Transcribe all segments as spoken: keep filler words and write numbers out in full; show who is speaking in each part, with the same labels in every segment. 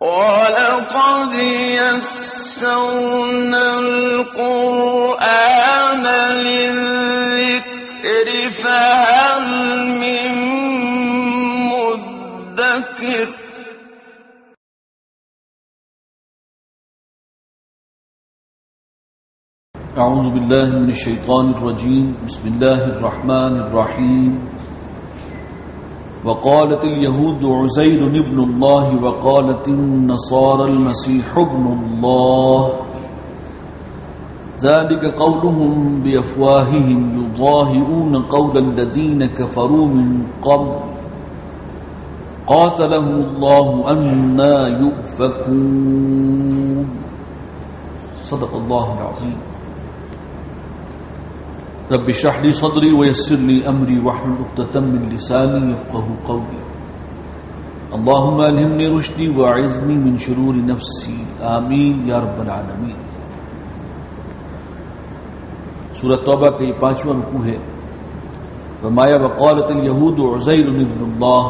Speaker 1: وَلَقَدْ يَسَّرْنَا الْقُرْآنَ لِلذِّكْرِ فَهَلْ مِن مُّدَّكِرٍ
Speaker 2: اعوذ باللہ من الشیطان الرجیم بسم اللہ الرحمن الرحیم وقالت اليهود عزير ابن الله وقالت النصارى المسيح ابن الله ذلك قولهم بأفواههم يضاهئون قول الذين كفروا من قبل قاتلهم الله أنى يؤفكون صدق الله العظيم رب اشرح لي صدري ويسر لي امري واحلل عقدة من لساني يفقهوا قولي اللهم الهمني رشدي واعذني من شرور نفسي آمين يا رب العالمين. سورۃ توبہ کا یہ پانچواں رکوع ہے. فرمایا وقالت اليهود عزير ابن الله،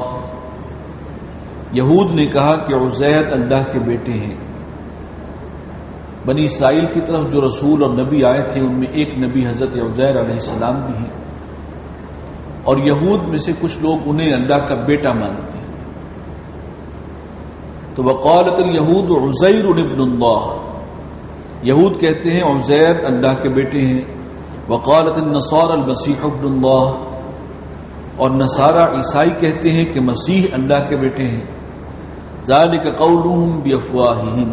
Speaker 2: یہود نے کہا کہ عزیر اللہ کے بیٹے ہیں. بنی اسرائیل کی طرف جو رسول اور نبی آئے تھے ان میں ایک نبی حضرت عزیر علیہ السلام بھی ہیں، اور یہود میں سے کچھ لوگ انہیں اللہ کا بیٹا مانتے ہیں. تو وقالت اليهود عزیر ابن اللہ، یہود کہتے ہیں عزیر اللہ کے بیٹے ہیں. وقالت النصارى المسیح ابن اللہ، اور نصارہ عیسائی کہتے ہیں کہ مسیح اللہ کے بیٹے ہیں. ذلك قولهم بافواههم،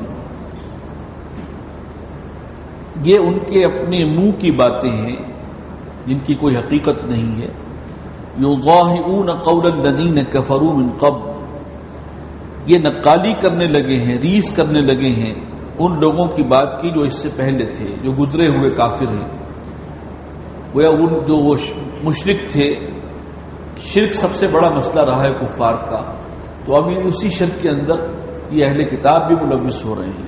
Speaker 2: یہ ان کے اپنے منہ کی باتیں ہیں جن کی کوئی حقیقت نہیں ہے. یضاہئون قول الذین کفروا من قبل، یہ نقالی کرنے لگے ہیں، ریس کرنے لگے ہیں ان لوگوں کی بات کی جو اس سے پہلے تھے، جو گزرے ہوئے کافر ہیں. وہ ان جو وہ مشرک تھے، شرک سب سے بڑا مسئلہ رہا ہے کفار کا، تو ابھی اسی شرک کے اندر یہ اہل کتاب بھی ملوث ہو رہے ہیں.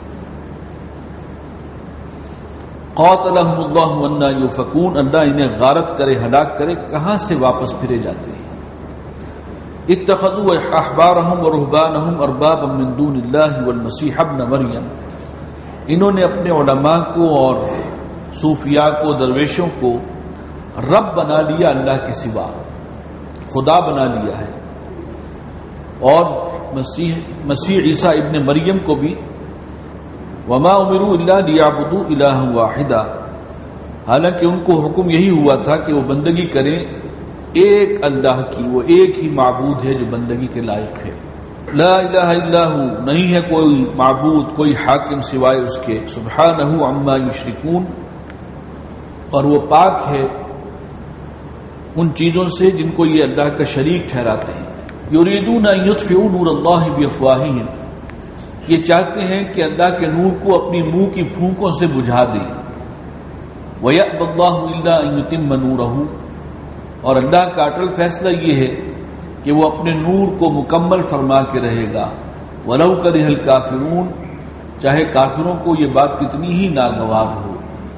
Speaker 2: قاتلهم اللہ انا یؤفکون، اللہ انہیں غارت کرے، ہلاک کرے، کہاں سے واپس پھرے جاتے ہیں. اتخذوا احبارهم ورهبانهم اربابا من دون اللہ والمسیح ابن مریم، انہوں نے اپنے علماء کو اور صوفیاء کو، درویشوں کو رب بنا لیا اللہ کے سوا، خدا بنا لیا ہے. اور مسیح مسیح عیسیٰ ابن مریم کو بھی وما امروا الا ليعبدوا الها واحدا، حالانکہ ان کو حکم یہی ہوا تھا کہ وہ بندگی کریں ایک اللہ کی، وہ ایک ہی معبود ہے جو بندگی کے لائق ہے. لا الہ الا هو، نہیں ہے کوئی معبود، کوئی حاکم سوائے اس کے. سبحانہ عما یشرکون، اور وہ پاک ہے ان چیزوں سے جن کو یہ اللہ کا شریک ٹھہراتے ہیں. یریدون ان یطفئوا نور اللہ بافواہہم، یہ چاہتے ہیں کہ اللہ کے نور کو اپنی منہ کی پھونکوں سے بجھا دیں. وَيَأْبَى اللَّهُ إِلَّا أَن يُتِمَّ نُورَهُ، اور اللہ کا اٹل فیصلہ یہ ہے کہ وہ اپنے نور کو مکمل فرما کے رہے گا. وَلَوْ كَرِهَ الْكَافِرُونَ، چاہے کافروں کو یہ بات کتنی ہی ناگوار ہو.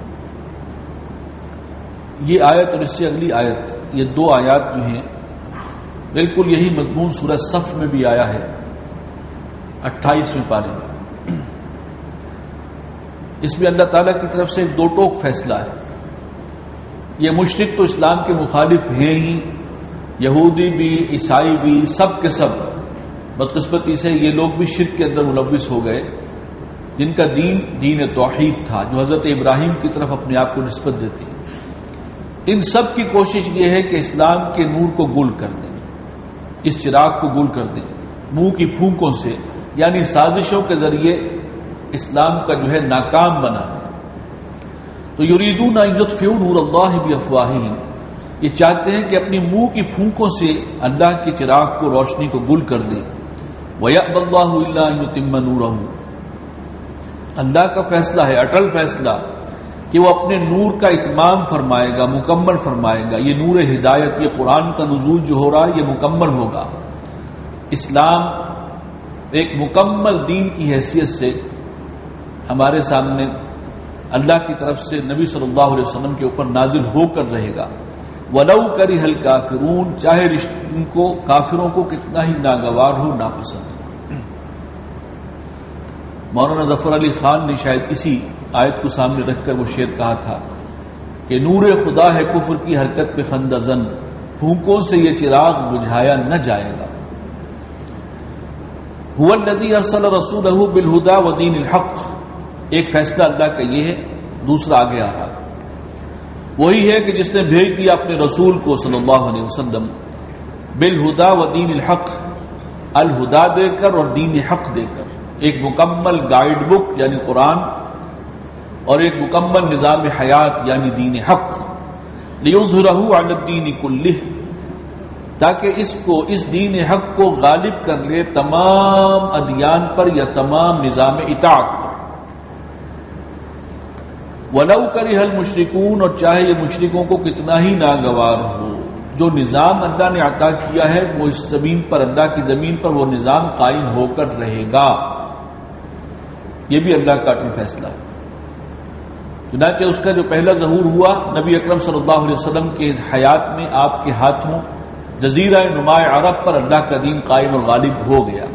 Speaker 2: یہ آیت اور اس سے اگلی آیت، یہ دو آیات جو ہیں بالکل یہی مضمون سورہ صف میں بھی آیا ہے، اٹھائیسویں پارے میں. اس میں اللہ تعالیٰ کی طرف سے ایک دو ٹوک فیصلہ ہے. یہ مشرک تو اسلام کے مخالف ہیں ہی، یہودی بھی، عیسائی بھی، سب کے سب بدقسمتی سے یہ لوگ بھی شرک کے اندر ملوث ہو گئے، جن کا دین دین توحید تھا، جو حضرت ابراہیم کی طرف اپنے آپ کو نسبت دیتی. ان سب کی کوشش یہ ہے کہ اسلام کے نور کو گل کر دیں، اس چراغ کو گل کر دیں منہ کی پھونکوں سے، یعنی سازشوں کے ذریعے اسلام کا جو ہے ناکام بنا ہے. تو یریدون ان یطفئوا نور اللہ بافواہہم، یہ چاہتے ہیں کہ اپنی منہ کی پھونکوں سے اللہ کے چراغ کو، روشنی کو گل کر دیں. وَيَأْبَى اللَّهُ إِلَّا أَن يُتِمَّ نُورَهُ، اللہ کا فیصلہ ہے، اٹل فیصلہ، کہ وہ اپنے نور کا اتمام فرمائے گا، مکمل فرمائے گا. یہ نور ہدایت، یہ قرآن کا نزول جو ہو رہا ہے یہ مکمل ہوگا. اسلام ایک مکمل دین کی حیثیت سے ہمارے سامنے اللہ کی طرف سے نبی صلی اللہ علیہ وسلم کے اوپر نازل ہو کر رہے گا. وَلَوْ كَرِهَ الْكَافِرُونَ، چاہے ان کو کافروں کو کتنا ہی ناگوار ہو، ناپسند. مولانا ظفر علی خان نے شاید اسی آیت کو سامنے رکھ کر وہ شعر کہا تھا کہ نور خدا ہے کفر کی حرکت پہ خندہ زن، پھونکوں سے یہ چراغ بجھایا نہ جائے گا۔ هو الذی ارسل رسولہ بالہدی ودین الحق، ایک فیصلہ اللہ کا یہ ہے، دوسرا آگے آ رہا ہے، وہی ہے کہ جس نے بھیج دیا اپنے رسول کو صلی اللہ علیہ وسلم بالہدی ودین الحق، الہدا دے کر اور دین حق دے کر، ایک مکمل گائیڈ بک یعنی قرآن اور ایک مکمل نظام حیات یعنی دین حق، لیظہرہ علی الدین کلہ، تاکہ اس کو اس دین حق کو غالب کر لے تمام ادیان پر یا تمام نظام اطاعت پر۔ وَلَوْ كَرِهَ الْمُشْرِكُونَ، اور چاہے یہ مشرکوں کو کتنا ہی ناگوار ہو، جو نظام اللہ نے عطا کیا ہے وہ اس زمین پر، اللہ کی زمین پر وہ نظام قائم ہو کر رہے گا، یہ بھی اللہ کا اٹل فیصلہ ہے۔ چنانچہ اس کا جو پہلا ظہور ہوا نبی اکرم صلی اللہ علیہ وسلم کے حیات میں، آپ کے ہاتھوں جزیرہ نماء عرب پر اللہ کا دین قائم اور غالب ہو گیا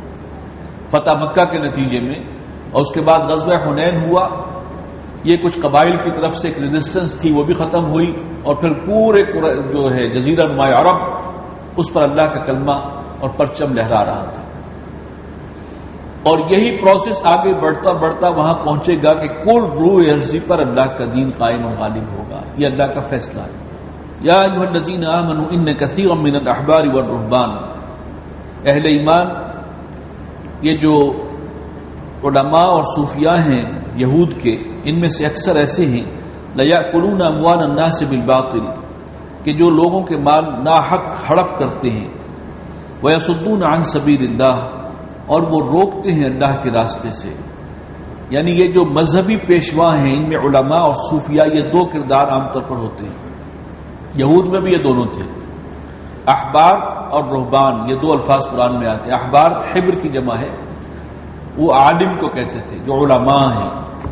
Speaker 2: فتح مکہ کے نتیجے میں، اور اس کے بعد غزوہ حنین ہوا، یہ کچھ قبائل کی طرف سے ایک ریزسٹنس تھی وہ بھی ختم ہوئی، اور پھر پورے جو ہے جزیرہ نماء عرب اس پر اللہ کا کلمہ اور پرچم لہرا رہا تھا، اور یہی پروسیس آگے بڑھتا بڑھتا وہاں پہنچے گا کہ کل روح ارضی پر اللہ کا دین قائم اور غالب ہوگا، یہ اللہ کا فیصلہ ہے۔ یا ایھا الذین آمنوا ان کثیرا من الاحبار والرہبان، اہل ایمان، یہ جو علماء اور صوفیاء ہیں یہود کے، ان میں سے اکثر ایسے ہیں لیأکلون اموال الناس بالباطل، کہ جو لوگوں کے مال ناحق ہڑپ کرتے ہیں، ویصدون عن سبیل اللہ، اور وہ روکتے ہیں اللہ کے راستے سے۔ یعنی یہ جو مذہبی پیشوا ہیں ان میں علماء اور صوفیاء، یہ دو کردار عام طور پر ہوتے ہیں، یہود میں بھی یہ دونوں تھے، احبار اور رہبان، یہ دو الفاظ قرآن میں آتے ہیں۔ احبار حبر کی جمع ہے، وہ عالم کو کہتے تھے جو علماء ہیں،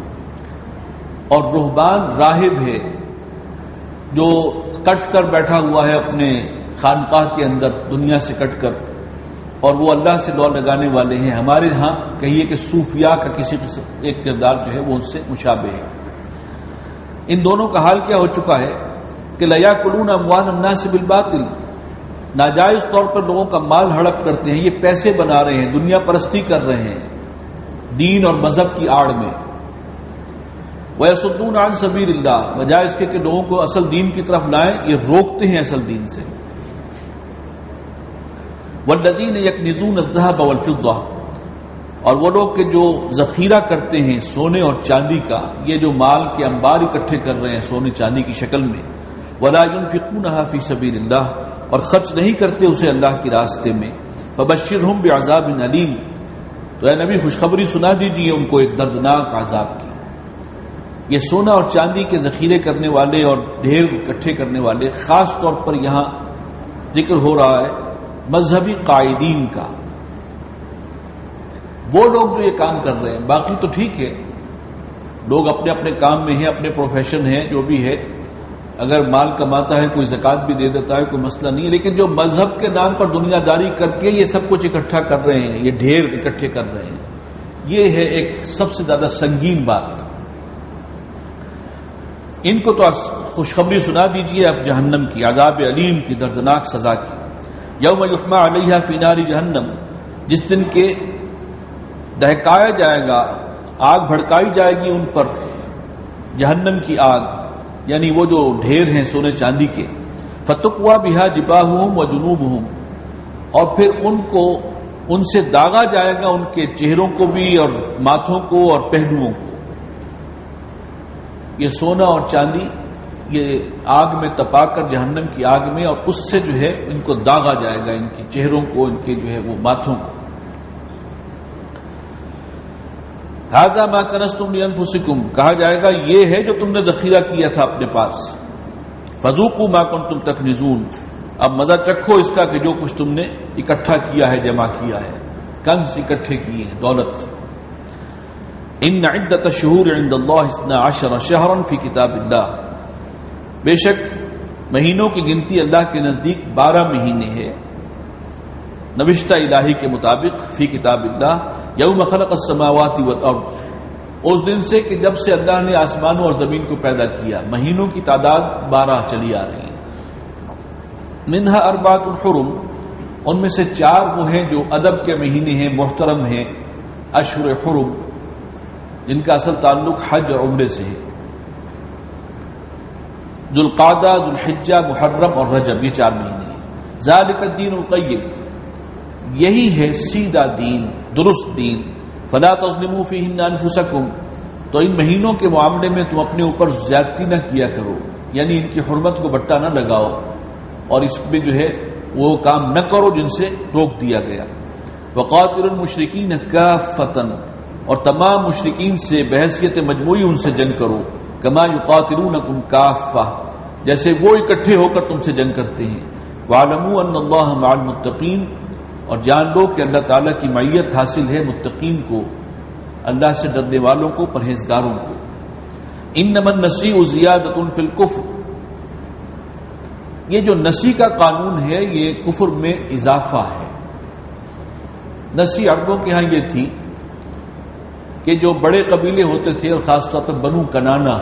Speaker 2: اور رہبان راہب ہے جو کٹ کر بیٹھا ہوا ہے اپنے خانقاہ کے اندر دنیا سے کٹ کر، اور وہ اللہ سے لو لگانے والے ہیں۔ ہمارے ہاں کہیے کہ صوفیاء کا کسی قسم ایک کردار جو ہے وہ ان سے مشابہ ہے۔ ان دونوں کا حال کیا ہو چکا ہے کہ لیأکلون اموال الناس بالباطل، ناجائز طور پر لوگوں کا مال ہڑپ کرتے ہیں، یہ پیسے بنا رہے ہیں، دنیا پرستی کر رہے ہیں دین اور مذہب کی آڑ میں۔ وَيَصُدُّونَ عَن سَبِيلِ اللَّهِ، وجہ اس کے کہ لوگوں کو اصل دین کی طرف لائیں، یہ روکتے ہیں اصل دین سے۔ وَالَّذِينَ يَكْنِزُونَ الذَّهَبَ وَالْفِضَّةَ، اور وہ لوگ کہ جو ذخیرہ کرتے ہیں سونے اور چاندی کا، یہ جو مال کے انبار اکٹھے کر رہے ہیں سونے چاندی کی شکل میں، وَلَا يُنْفِقُونَهَا فِي سَبِيلِ اللَّهِ، اور خرچ نہیں کرتے اسے اللہ کے راستے میں، فَبَشِّرْهُمْ بِعَذَابٍ أَلِيمٍ، تو اے نبی خوشخبری سنا دیجیے ان کو ایک دردناک عذاب کی۔ یہ سونا اور چاندی کے ذخیرے کرنے والے اور ڈھیر اکٹھے کرنے والے، خاص طور پر یہاں ذکر ہو رہا ہے مذہبی قائدین کا، وہ لوگ جو یہ کام کر رہے ہیں۔ باقی تو ٹھیک ہے، لوگ اپنے اپنے کام میں ہیں، اپنے پروفیشن ہیں، جو بھی ہے، اگر مال کماتا ہے کوئی زکوٰۃ بھی دے دیتا ہے، کوئی مسئلہ نہیں، لیکن جو مذہب کے نام پر دنیا داری کر کے یہ سب کچھ اکٹھا کر رہے ہیں، یہ ڈھیر اکٹھے کر رہے ہیں، یہ ہے ایک سب سے زیادہ سنگین بات۔ ان کو تو خوشخبری سنا دیجیے اب جہنم کی، عذاب علیم کی، دردناک سزا کی۔ یوم یحمى علیہا فی نار جہنم، جس دن کے دہکایا جائے گا، آگ بھڑکائی جائے گی ان پر، جہنم کی آگ، یعنی وہ جو ڈھیر ہیں سونے چاندی کے، فتقوی بہا جباہہم وجنوبہم، اور پھر ان کو ان سے داغا جائے گا ان کے چہروں کو بھی اور ماتھوں کو اور پہلوؤں کو۔ یہ سونا اور چاندی یہ آگ میں تپا کر جہنم کی آگ میں، اور اس سے جو ہے ان کو داغا جائے گا، ان کے چہروں کو، ان کے جو ہے وہ ماتھوں کو۔ ھذا ما کنزتم لانفسکم، کہا جائے گا یہ ہے جو تم نے ذخیرہ کیا تھا اپنے پاس، فذوقوا ما کنتم تکنزون، اب مزہ چکھو اس کا کہ جو کچھ تم نے اکٹھا کیا ہے، جمع کیا ہے، کنز اکٹھے کیے ہیں، دولت۔ ان عدۃ الشہور عند اللہ اثنا عشر شہرا فی کتاب اللہ، بے شک مہینوں کی گنتی اللہ کے نزدیک بارہ مہینے ہے، نوشتہ الہی کے مطابق، فی کتاب اللہ، یوم خلق السماوات والارض، اس دن سے کہ جب سے اللہ نے آسمانوں اور زمین کو پیدا کیا. مہینوں کی تعداد بارہ چلی آ رہی ہے. منہا اربعۃ حرم، ان میں سے چار وہ ہیں جو ادب کے مہینے ہیں، محترم ہیں، اشہر حرم، جن کا اصل تعلق حج اور عمرے سے ہے. ذوالقعدہ، ذوالحجہ، محرم اور رجب، یہ چار مہینے ہیں. ذالک الدین القیم، یہی ہے سیدھا دین، درست دین. فلا تظلموا فیہن انفسکم، تو ان مہینوں کے معاملے میں تم اپنے اوپر زیادتی نہ کیا کرو، یعنی ان کی حرمت کو بٹا نہ لگاؤ اور اس میں جو ہے وہ کام نہ کرو جن سے روک دیا گیا. وقاتلوا المشرکین کافۃ، اور تمام مشرکین سے بحیثیت مجموعی ان سے جنگ کرو. کما یقاتلونکم کافہ، جیسے وہ اکٹھے ہو کر تم سے جنگ کرتے ہیں. وَاعْلَمُوا أَنَّ اللَّهَ مَعَ الْمُتَّقِينَ، اور جان لو کہ اللہ تعالیٰ کی معیت حاصل ہے متقین کو، اللہ سے ڈرنے والوں کو، پرہیزگاروں کو. انما النسیء زیادۃ فی الکفر، یہ جو نسی کا قانون ہے یہ کفر میں اضافہ ہے. نسی عربوں کے ہاں یہ تھی کہ جو بڑے قبیلے ہوتے تھے، اور خاص طور پر بنو کنانا،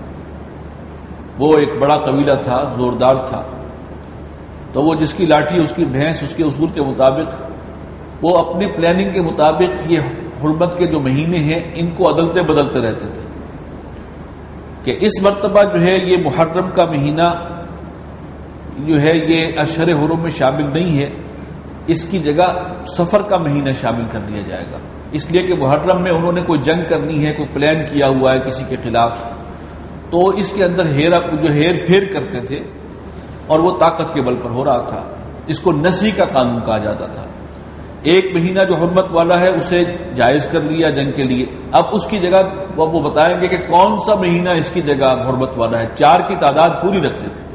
Speaker 2: وہ ایک بڑا قبیلہ تھا، زوردار تھا، تو وہ جس کی لاٹھی اس کی بھینس، اس کے اصول کے مطابق وہ اپنی پلاننگ کے مطابق یہ حرمت کے جو مہینے ہیں ان کو عدلتے بدلتے رہتے تھے کہ اس مرتبہ جو ہے یہ محرم کا مہینہ جو ہے یہ اشہر حرم میں شامل نہیں ہے، اس کی جگہ سفر کا مہینہ شامل کر دیا جائے گا. اس لیے کہ محرم میں انہوں نے کوئی جنگ کرنی ہے، کوئی پلان کیا ہوا ہے کسی کے خلاف، تو اس کے اندر ہیرا جو ہیر پھیر کرتے تھے اور وہ طاقت کے بل پر ہو رہا تھا. اس کو نسی کا قانون کہا جاتا تھا. ایک مہینہ جو حرمت والا ہے اسے جائز کر لیا جنگ کے لیے، اب اس کی جگہ وہ بتائیں گے کہ کون سا مہینہ اس کی جگہ حرمت والا ہے. چار کی تعداد پوری رکھتے تھے.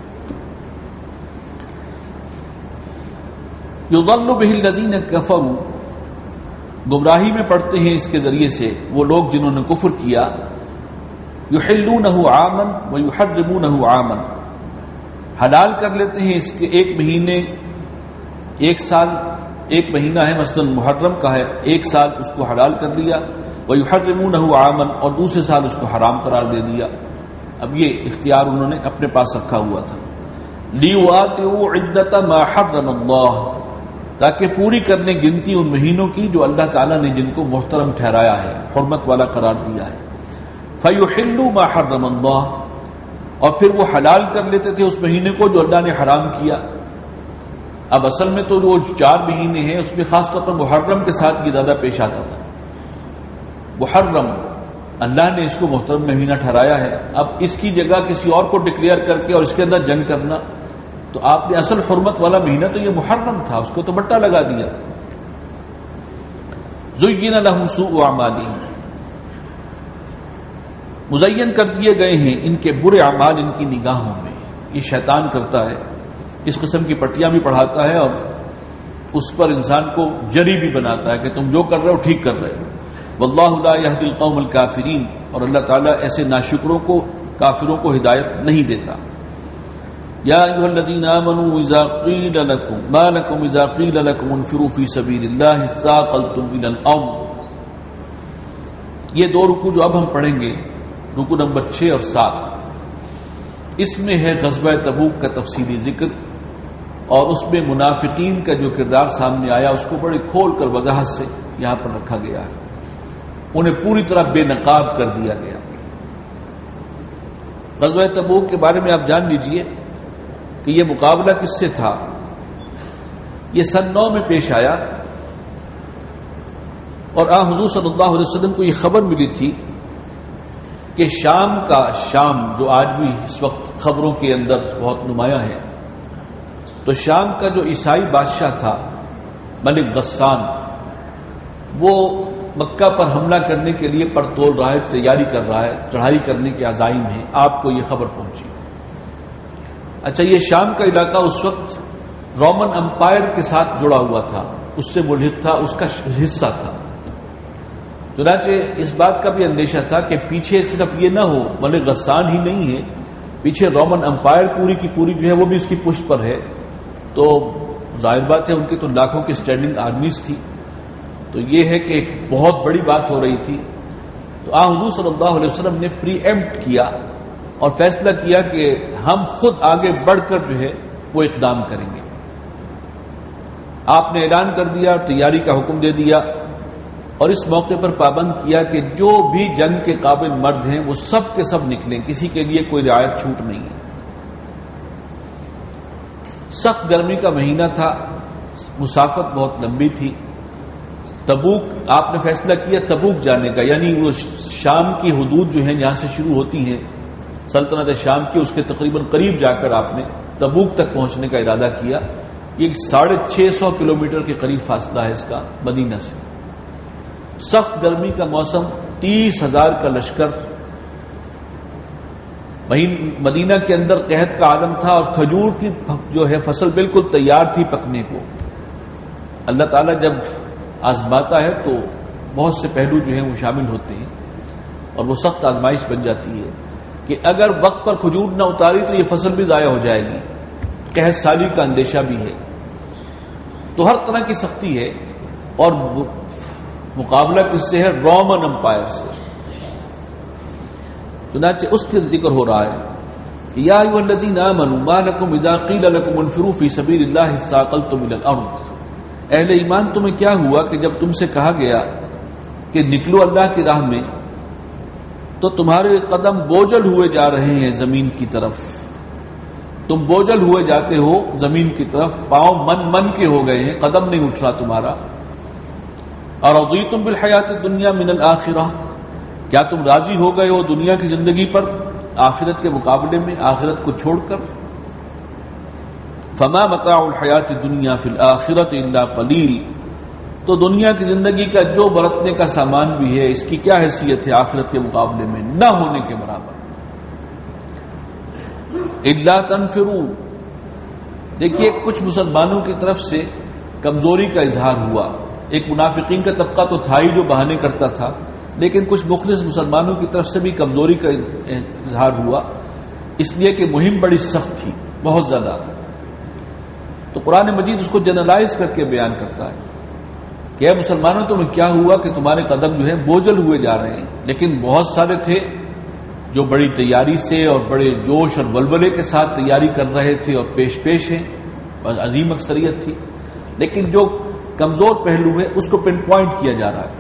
Speaker 2: یضل بہ الذین کفروا، گمراہی میں پڑتے ہیں اس کے ذریعے سے وہ لوگ جنہوں نے کفر کیا. یحلونہ عاما ویحرمونہ عاما، حلال کر لیتے ہیں اس کے ایک مہینے ایک سال، ایک مہینہ ہے مثلا محرم کا ہے، ایک سال اس کو حلال کر لیا. ویحرمونہ عاما، اور دوسرے سال اس کو حرام قرار دے دیا. اب یہ اختیار انہوں نے اپنے پاس رکھا ہوا تھا. لیواتئوا عدۃ ما حرم اللہ، تاکہ پوری کرنے گنتی ان مہینوں کی جو اللہ تعالیٰ نے جن کو محترم ٹھہرایا ہے، حرمت والا قرار دیا ہے. فیحلوا ما حرم اللہ، اور پھر وہ حلال کر لیتے تھے اس مہینے کو جو اللہ نے حرام کیا. اب اصل میں تو وہ چار مہینے ہیں اس میں خاص طور پر محرم کے ساتھ یہ زیادہ پیش آتا تھا. محرم اللہ نے اس کو محترم مہینہ ٹھہرایا ہے، اب اس کی جگہ کسی اور کو ڈکلیئر کر کے اور اس کے اندر جنگ کرنا، تو آپ نے اصل حرمت والا مہینہ تو یہ محرم تھا، اس کو تو بٹا لگا دیا. زین لهم سوء اعمالهم، مزین کر دیے گئے ہیں ان کے برے اعمال ان کی نگاہوں میں. یہ شیطان کرتا ہے، اس قسم کی پٹیاں بھی پڑھاتا ہے اور اس پر انسان کو جری بھی بناتا ہے کہ تم جو کر رہے ہو ٹھیک کر رہے ہو. واللہ لا یہدی القوم الکافرین، اور اللہ تعالیٰ ایسے ناشکروں کو، کافروں کو ہدایت نہیں دیتا. یا ایھا الذین آمنوا اذا قیل لکم ما لکم اذا قیل لکم انفروا فی سبیل اللہ اثاقلتم الی الارض. یہ دو رکوع جو اب ہم پڑھیں گے، رکوع نمبر چھ اور سات، اس میں ہے غزوہ تبوک کا تفصیلی ذکر، اور اس میں منافقین کا جو کردار سامنے آیا اس کو بڑے کھول کر وضاحت سے یہاں پر رکھا گیا ہے. انہیں پوری طرح بے نقاب کر دیا گیا. غزوہ تبوک کے بارے میں آپ جان لیجئے کہ یہ مقابلہ کس سے تھا. یہ سن نو میں پیش آیا، اور آن حضور صلی اللہ علیہ وسلم کو یہ خبر ملی تھی کہ شام کا، شام جو آج بھی اس وقت خبروں کے اندر بہت نمایاں ہے، تو شام کا جو عیسائی بادشاہ تھا ملک غسان، وہ مکہ پر حملہ کرنے کے لیے پرتول رہا ہے، تیاری کر رہا ہے، چڑھائی کرنے کے عزائم ہیں. آپ کو یہ خبر پہنچی. اچھا، یہ شام کا علاقہ اس وقت رومن امپائر کے ساتھ جڑا ہوا تھا، اس سے ملحق تھا، اس کا حصہ تھا. چنانچہ اس بات کا بھی اندیشہ تھا کہ پیچھے صرف یہ نہ ہو ملک غسان ہی نہیں ہے، پیچھے رومن امپائر پوری کی پوری جو ہے وہ بھی اس کی پشت پر ہے. تو ظاہر بات ہے ان کی تو لاکھوں کی اسٹینڈنگ آرمیز تھی. تو یہ ہے کہ ایک بہت بڑی بات ہو رہی تھی. تو آن حضور صلی اللہ علیہ وسلم نے پری ایمپٹ کیا اور فیصلہ کیا کہ ہم خود آگے بڑھ کر جو ہے وہ اقدام کریں گے. آپ نے اعلان کر دیا، تیاری کا حکم دے دیا، اور اس موقع پر پابند کیا کہ جو بھی جنگ کے قابل مرد ہیں وہ سب کے سب نکلیں، کسی کے لیے کوئی رعایت چھوٹ نہیں ہے. سخت گرمی کا مہینہ تھا، مسافت بہت لمبی تھی. تبوک آپ نے فیصلہ کیا تبوک جانے کا، یعنی وہ شام کی حدود جو ہیں جہاں سے شروع ہوتی ہیں سلطنت شام کی، اس کے تقریباً قریب جا کر آپ نے تبوک تک پہنچنے کا ارادہ کیا. یہ ساڑھے چھ سو کلو میٹر کے قریب فاصلہ ہے اس کا مدینہ سے. سخت گرمی کا موسم، تیس ہزار کا لشکر، مدینہ کے اندر قحط کا عالم تھا، اور کھجور کی جو ہے فصل بالکل تیار تھی پکنے کو. اللہ تعالیٰ جب آزماتا ہے تو بہت سے پہلو جو ہیں وہ شامل ہوتے ہیں، اور وہ سخت آزمائش بن جاتی ہے کہ اگر وقت پر کھجور نہ اتاری تو یہ فصل بھی ضائع ہو جائے گی، قحط سالی کا اندیشہ بھی ہے. تو ہر طرح کی سختی ہے، اور مقابلہ کس سے ہے؟ رومن امپائر سے. چنانچہ اس کے ذکر ہو رہا ہے کہ یا ایھا الذین آمنوا ما لکم اذا قیل لکم انفروا فی سبیل اللہ اثاقلتم الی الارض. اہل ایمان تمہیں کیا ہوا کہ جب تم سے کہا گیا کہ نکلو اللہ کی راہ میں تو تمہارے قدم بوجھل ہوئے جا رہے ہیں زمین کی طرف، تم بوجھل ہوئے جاتے ہو زمین کی طرف، پاؤں من من کے ہو گئے ہیں، قدم نہیں اٹھ رہا تمہارا. اور رضیتم بالحیات الدنیا من الآخرہ، کیا تم راضی ہو گئے ہو دنیا کی زندگی پر آخرت کے مقابلے میں، آخرت کو چھوڑ کر؟ فما متاع الحیات الدنیا فی الآخرۃ الا قلیل، تو دنیا کی زندگی کا جو برتنے کا سامان بھی ہے اس کی کیا حیثیت ہے آخرت کے مقابلے میں؟ نہ ہونے کے برابر. الا تنفروا، دیکھیے کچھ مسلمانوں کی طرف سے کمزوری کا اظہار ہوا. ایک منافقین کا طبقہ تو تھا ہی جو بہانے کرتا تھا، لیکن کچھ مخلص مسلمانوں کی طرف سے بھی کمزوری کا اظہار ہوا، اس لیے کہ مہم بڑی سخت تھی، بہت زیادہ. تو قرآن مجید اس کو جنرلائز کر کے بیان کرتا ہے کہ اے مسلمانوں تمہیں کیا ہوا کہ تمہارے قدم جو ہے بوجھل ہوئے جا رہے ہیں. لیکن بہت سارے تھے جو بڑی تیاری سے اور بڑے جوش اور ولولے کے ساتھ تیاری کر رہے تھے اور پیش پیش ہیں، عظیم اکثریت تھی. لیکن جو کمزور پہلو ہے اس کو پن پوائنٹ کیا جا رہا ہے.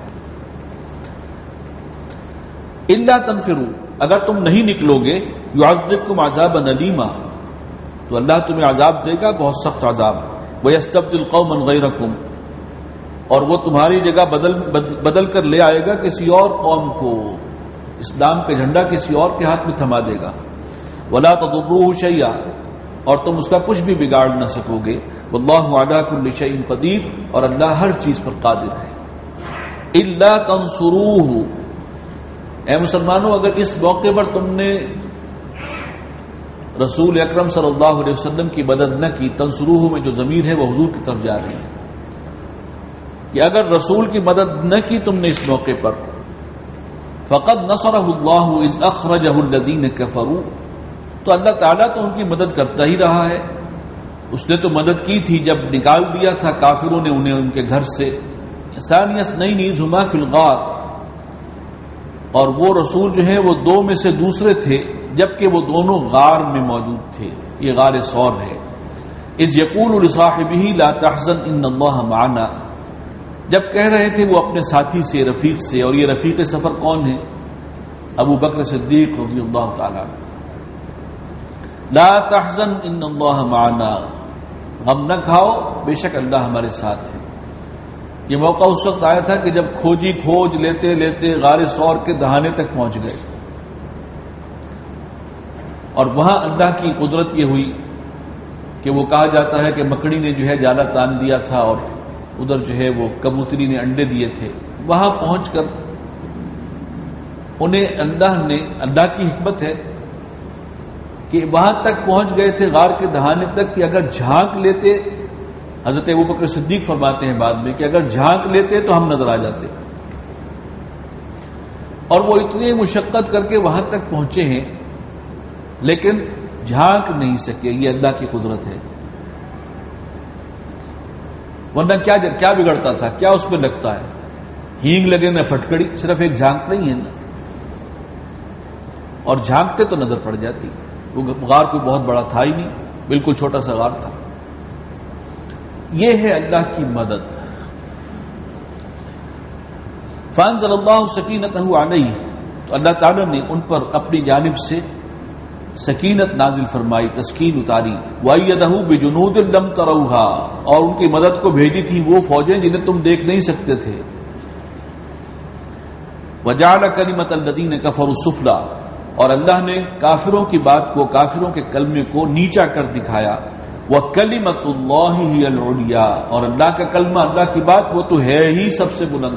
Speaker 2: الا تنفروا، اگر تم نہیں نکلو گے، يعذبكم عذابا الیما، تو اللہ تمہیں عذاب دے گا، بہت سخت عذاب. ويستبدل قوما غيركم، اور وہ تمہاری جگہ بدل بدل کر لے آئے گا کسی اور قوم کو، اسلام کا جھنڈا کسی اور کے ہاتھ میں تھما دے گا. ولا تضروه شيئا، اور تم اس کا کچھ بھی بگاڑ نہ سکو گے. واللہ علی کل شیء قدیر، اور اللہ ہر چیز پر قادر ہے. الا تنصروه، اے مسلمانوں اگر اس موقع پر تم نے رسول اکرم صلی اللہ علیہ وسلم کی مدد نہ کی، تنصروه میں جو ضمیر ہے وہ حضور کی طرف جا رہی ہے، کہ اگر رسول کی مدد نہ کی تم نے اس موقع پر، فقد نصرہ اللہ اذ اخرجہ الذین کفروا، تو اللہ تعالیٰ تو ان کی مدد کرتا ہی رہا ہے. اس نے تو مدد کی تھی جب نکال دیا تھا کافروں نے انہیں ان کے گھر سے. ثانی اثنین اذ ہما فی الغار، اور وہ رسول جو ہیں وہ دو میں سے دوسرے تھے جبکہ وہ دونوں غار میں موجود تھے. یہ غار ثور ہے. اذ یقول لصاحبہ لا تحزن ان اللہ معنا، جب کہہ رہے تھے وہ اپنے ساتھی سے، رفیق سے، اور یہ رفیق سفر کون ہے؟ ابو بکر صدیق رضی اللہ تعالی. لا تحزن ان اللہ معنا، غم نہ کھاؤ بے شک اللہ ہمارے ساتھ ہے. یہ موقع اس وقت آیا تھا کہ جب کھوجی کھوج لیتے لیتے غار ثور کے دہانے تک پہنچ گئے، اور وہاں اللہ کی قدرت یہ ہوئی کہ وہ کہا جاتا ہے کہ مکڑی نے جو ہے جالا تان دیا تھا اور ادھر جو ہے وہ کبوتری نے انڈے دیے تھے. وہاں پہنچ کر انہیں اللہ نے، اللہ کی حکمت ہے کہ وہاں تک پہنچ گئے تھے غار کے دہانے تک کہ اگر جھانک لیتے، حضرت ابوبکر صدیق فرماتے ہیں بعد میں کہ اگر جھانک لیتے تو ہم نظر آ جاتے. اور وہ اتنی مشقت کر کے وہاں تک پہنچے ہیں لیکن جھانک نہیں سکے. یہ اللہ کی قدرت ہے. ورنہ کیا کیا بگڑتا تھا، کیا اس میں لگتا ہے؟ ہینگ لگے نہ پھٹکڑی، صرف ایک جھانک نہیں ہے نا، اور جھانکتے تو نظر پڑ جاتی. وہ غار کوئی بہت بڑا تھا ہی نہیں، بالکل چھوٹا سا غار تھا. یہ ہے اللہ کی مدد. فانزل اللہ سکینتہ علیہ، تو اللہ تعالیٰ نے ان پر اپنی جانب سے سکینت نازل فرمائی، تسکین اتاری. وَأَيَّدَهُ بِجُنُودٍ لَمْ تَرَوْهَا، اور ان کی مدد کو بھیجی تھی وہ فوجیں جنہیں تم دیکھ نہیں سکتے تھے. وَجَعَلَ كَلِمَةَ الَّذِينَ كَفَرُوا السُّفْلَىٰ، اور اللہ نے کافروں کی بات کو، کافروں کے کلمے کو نیچا کر دکھایا. وَكَلِمَةُ اللَّهِ هِيَ الْعُلْيَا، اور اللہ کا کلمہ، اللہ کی بات وہ تو ہے ہی سب سے بلند.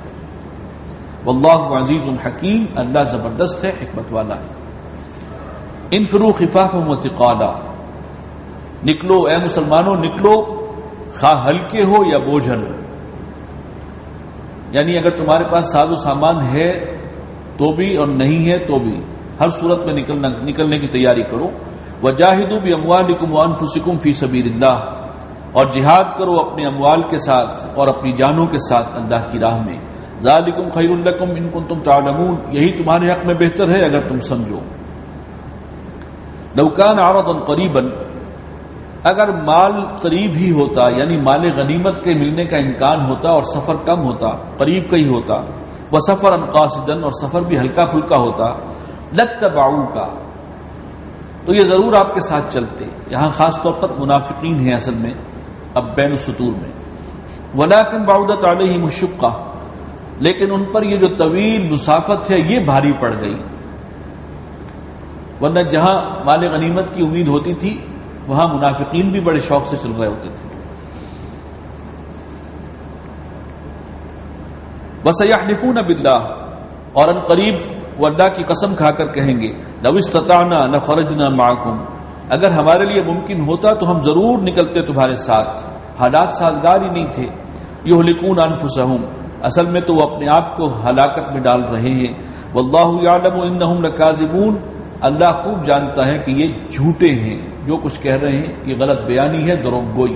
Speaker 2: واللہ عزیز حکیم، اللہ زبردست ہے، حکمت والا ہے. انفروا خفافا وثقالا، نکلو اے مسلمانوں، نکلو خواہ ہلکے ہو یا بوجھل. یعنی اگر تمہارے پاس ساز و سامان ہے تو بھی اور نہیں ہے تو بھی ہر صورت میں نکلنا نکلنے کی تیاری کرو. وجاہدوا باموالکم وانفسکم فی سبیل اللہ، اور جہاد کرو اپنے اموال کے ساتھ اور اپنی جانوں کے ساتھ اللہ کی راہ میں. ذالکم خیر لکم ان کنتم تعلمون، یہی تمہارے حق میں بہتر ہے اگر تم سمجھو. لو کان عرضا قریبا، اگر مال قریب ہی ہوتا، یعنی مال غنیمت کے ملنے کا امکان ہوتا اور سفر کم ہوتا، قریب کا ہی ہوتا. وسفرا قاصدا، اور سفر بھی ہلکا پھلکا ہوتا. لاتبعوک، تو یہ ضرور آپ کے ساتھ چلتے. یہاں خاص طور پر منافقین ہیں اصل میں اب بین السطور میں. ولکن بعدت علیہم الشقہ، لیکن ان پر یہ جو طویل مسافت ہے یہ بھاری پڑ گئی. ورنہ جہاں مال غنیمت کی امید ہوتی تھی وہاں منافقین بھی بڑے شوق سے چل رہے ہوتے تھے. وَسَيَحْلِفُونَ بِاللَّهِ، اور ان قریب وہ اللہ کی قسم کھا کر کہیں گے، لَوْ اسْتَطَعْنَا لَخَرَجْنَا مَعَكُمْ، اگر ہمارے لیے ممکن ہوتا تو ہم ضرور نکلتے تمہارے ساتھ. حالات سازگار ہی نہیں تھے. يُهْلِكُونَ أَنفُسَهُمْ، اصل میں تو وہ اپنے آپ کو ہلاکت میں ڈال رہے ہیں. وَاللَّهُ يَعْلَمُ إِنَّهُمْ لَكَاذِبُونَ، اللہ خوب جانتا ہے کہ یہ جھوٹے ہیں، جو کچھ کہہ رہے ہیں یہ غلط بیانی ہے، دروغ گوئی.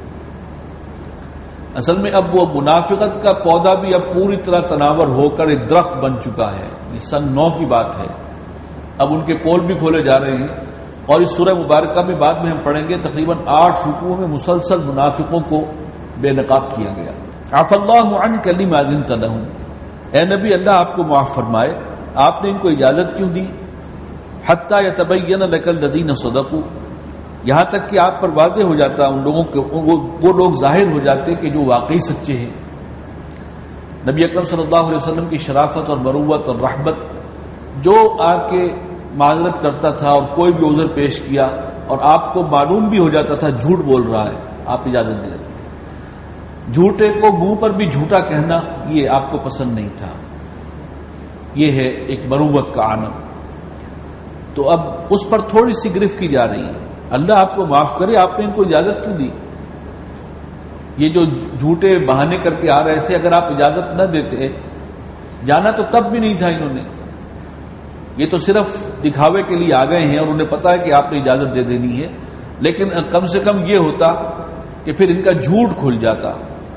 Speaker 2: اصل میں اب وہ منافقت کا پودا بھی اب پوری طرح تناور ہو کر ایک درخت بن چکا ہے. یہ سن نو کی بات ہے. اب ان کے پول بھی کھولے جا رہے ہیں، اور اس سورہ مبارکہ میں بعد میں ہم پڑھیں گے تقریباً آٹھ رکوعوں میں مسلسل منافقوں کو بے نقاب کیا گیا. عفا اللہ عنک لما اذنت لهم، اے نبی اللہ آپ کو معاف فرمائے، آپ نے ان کو اجازت کیوں دی. حتی یتبین لک الذین صدقوا، یہاں تک کہ آپ پر واضح ہو جاتا ان لوگوں کے وہ لوگ ظاہر ہو جاتے کہ جو واقعی سچے ہیں. نبی اکرم صلی اللہ علیہ وسلم کی شرافت اور مروت اور رحمت، جو آ کے معذرت کرتا تھا اور کوئی بھی عذر پیش کیا اور آپ کو معلوم بھی ہو جاتا تھا جھوٹ بول رہا ہے، آپ اجازت دے دیتے. جھوٹے کو منہ پر بھی جھوٹا کہنا یہ آپ کو پسند نہیں تھا. یہ ہے ایک مروت کا عالم. تو اب اس پر تھوڑی سی گرفت کی جا رہی ہے. اللہ آپ کو معاف کرے، آپ نے ان کو اجازت کیوں دی؟ یہ جو جھوٹے بہانے کر کے آ رہے تھے، اگر آپ اجازت نہ دیتے، جانا تو تب بھی نہیں تھا انہوں نے. یہ تو صرف دکھاوے کے لیے آ گئے ہیں اور انہیں پتا ہے کہ آپ نے اجازت دے دینی ہے، لیکن کم سے کم یہ ہوتا کہ پھر ان کا جھوٹ کھل جاتا.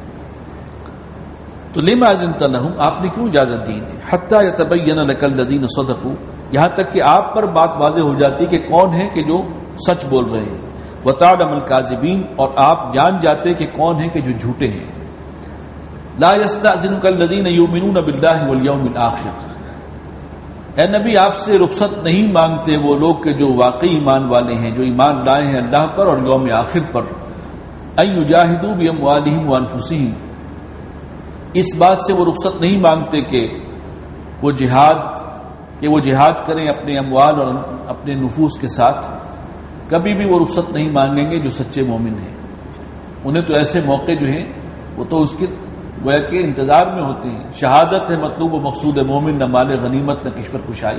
Speaker 2: تو لما اذنت لهم، آپ نے کیوں اجازت دی؟ حتی یتبین لک الذین صدقوا، یہاں تک کہ آپ پر بات واضح ہو جاتی کہ کون ہے کہ جو سچ بول رہے ہیں. وتعلم الکاذبین، اور آپ جان جاتے کہ کون ہے کہ جو جھوٹے ہیں. لا یستأذنک الذین یؤمنون باللہ والیوم الآخر، اے نبی آپ سے رخصت نہیں مانگتے وہ لوگ کہ جو واقعی ایمان والے ہیں، جو ایمان لائے ہیں اللہ پر اور یوم آخر پر. ان یجاہدوا باموالہم وانفسہم، اس بات سے وہ رخصت نہیں مانگتے کہ وہ جہاد کہ وہ جہاد کریں اپنے اموال اور اپنے نفوس کے ساتھ. کبھی بھی وہ رخصت نہیں مانگیں گے جو سچے مومن ہیں. انہیں تو ایسے موقع جو ہیں وہ تو اس کے گویا کے انتظار میں ہوتے ہیں. شہادت ہے مطلوب و مقصود مومن، نہ مال غنیمت نہ کشور کشائی.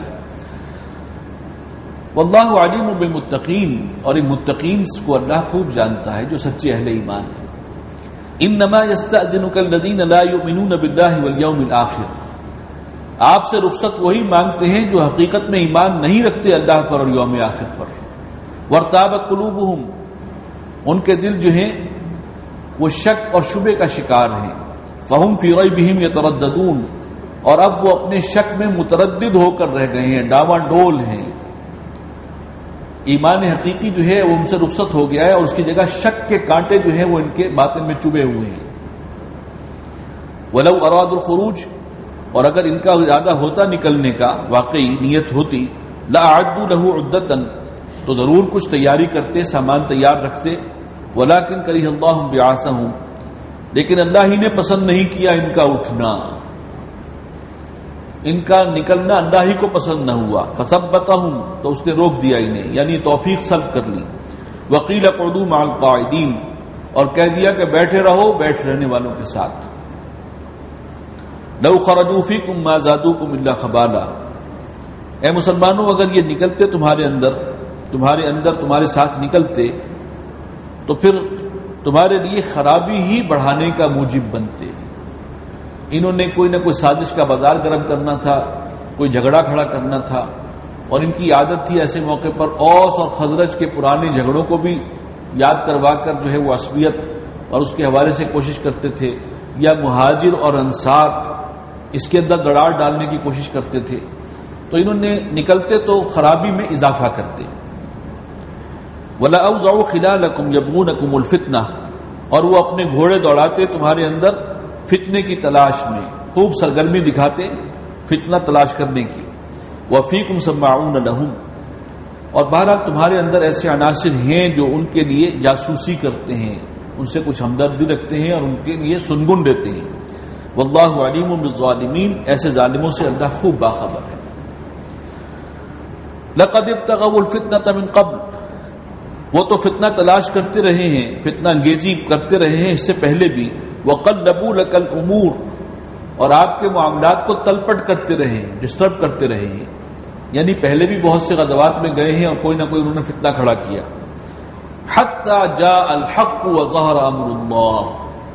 Speaker 2: واللہ علیم بالمتقین، اور ان متقین کو اللہ خوب جانتا ہے جو سچے اہل ایمان ہیں. انما یستأذنک الذین لا یؤمنون باللہ والیوم الآخر، آپ سے رخصت وہی مانگتے ہیں جو حقیقت میں ایمان نہیں رکھتے اللہ پر اور یوم آخر پر. وارتابت قلوبہم، ان کے دل جو ہیں وہ شک اور شبے کا شکار ہیں. فہم فی ریبہم یترددون، اور اب وہ اپنے شک میں متردد ہو کر رہ گئے ہیں، ڈاواں ڈول ہیں. ایمان حقیقی جو ہے وہ ان سے رخصت ہو گیا ہے اور اس کی جگہ شک کے کانٹے جو ہیں وہ ان کے باطن میں چبھے ہوئے ہیں. وَلَوْ أَرَادُوا الْخُرُوجَ، اور اگر ان کا ارادہ ہوتا نکلنے کا، واقعی نیت ہوتی، لَأَعَدُّوا لَهُ عُدَّةً، تو ضرور کچھ تیاری کرتے، سامان تیار رکھتے. وَلَكِنْ كَرِهَ اللَّهُ بِعَاثَهُمْ، لیکن اللہ ہی نے پسند نہیں کیا ان کا اٹھنا، ان کا نکلنا اللہ ہی کو پسند نہ ہوا. فثبتهم، تو اس نے روک دیا انہیں، یعنی توفیق سلب کر لی. وقیل اقعدوا مع القاعدین، اور کہہ دیا کہ بیٹھے رہو بیٹھ رہنے والوں کے ساتھ. لو خرجوا فیکم ما زادوکم الا خبالا، اے مسلمانوں اگر یہ نکلتے تمہارے اندر تمہارے اندر تمہارے ساتھ نکلتے تو پھر تمہارے لیے خرابی ہی بڑھانے کا موجب بنتے. انہوں نے کوئی نہ کوئی سازش کا بازار گرم کرنا تھا، کوئی جھگڑا کھڑا کرنا تھا، اور ان کی عادت تھی ایسے موقع پر اوس اور خزرج کے پرانے جھگڑوں کو بھی یاد کروا کر جو ہے وہ عصبیت اور اس کے حوالے سے کوشش کرتے تھے، یا مہاجر اور انصار اس کے اندر دراڑ ڈالنے کی کوشش کرتے تھے. تو انہوں نے نکلتے تو خرابی میں اضافہ کرتے. وَلَا أَوْضَعُوا خِلَالَكُمْ يَبْغُونَكُمُ الْفِتْنَةَ، اور وہ اپنے گھوڑے دوڑاتے تمہارے اندر فتنے کی تلاش میں، خوب سرگرمی دکھاتے فتنہ تلاش کرنے کی. وَفِيكُمْ سَمَّاعُونَ لَهُمْ، اور بہرحال تمہارے اندر ایسے عناصر ہیں جو ان کے لیے جاسوسی کرتے ہیں، ان سے کچھ ہمدردی رکھتے ہیں اور ان کے لیے سنگن دیتے ہیں. واللہ علیم بالظالمین، ایسے ظالموں سے اللہ خوب باخبر ہے. لقد ابتغوا الفتنة من قبل، وہ تو فتنہ تلاش کرتے رہے ہیں، فتنہ انگیزی کرتے رہے ہیں اس سے پہلے بھی. وقلبوا لك الامور، اور آپ کے معاملات کو تلپٹ کرتے رہے ہیں، ڈسٹرب کرتے رہے ہیں. یعنی پہلے بھی بہت سے غزوات میں گئے ہیں اور کوئی نہ کوئی انہوں نے فتنہ کھڑا کیا. حتی جاء الحق وظہر امر اللہ،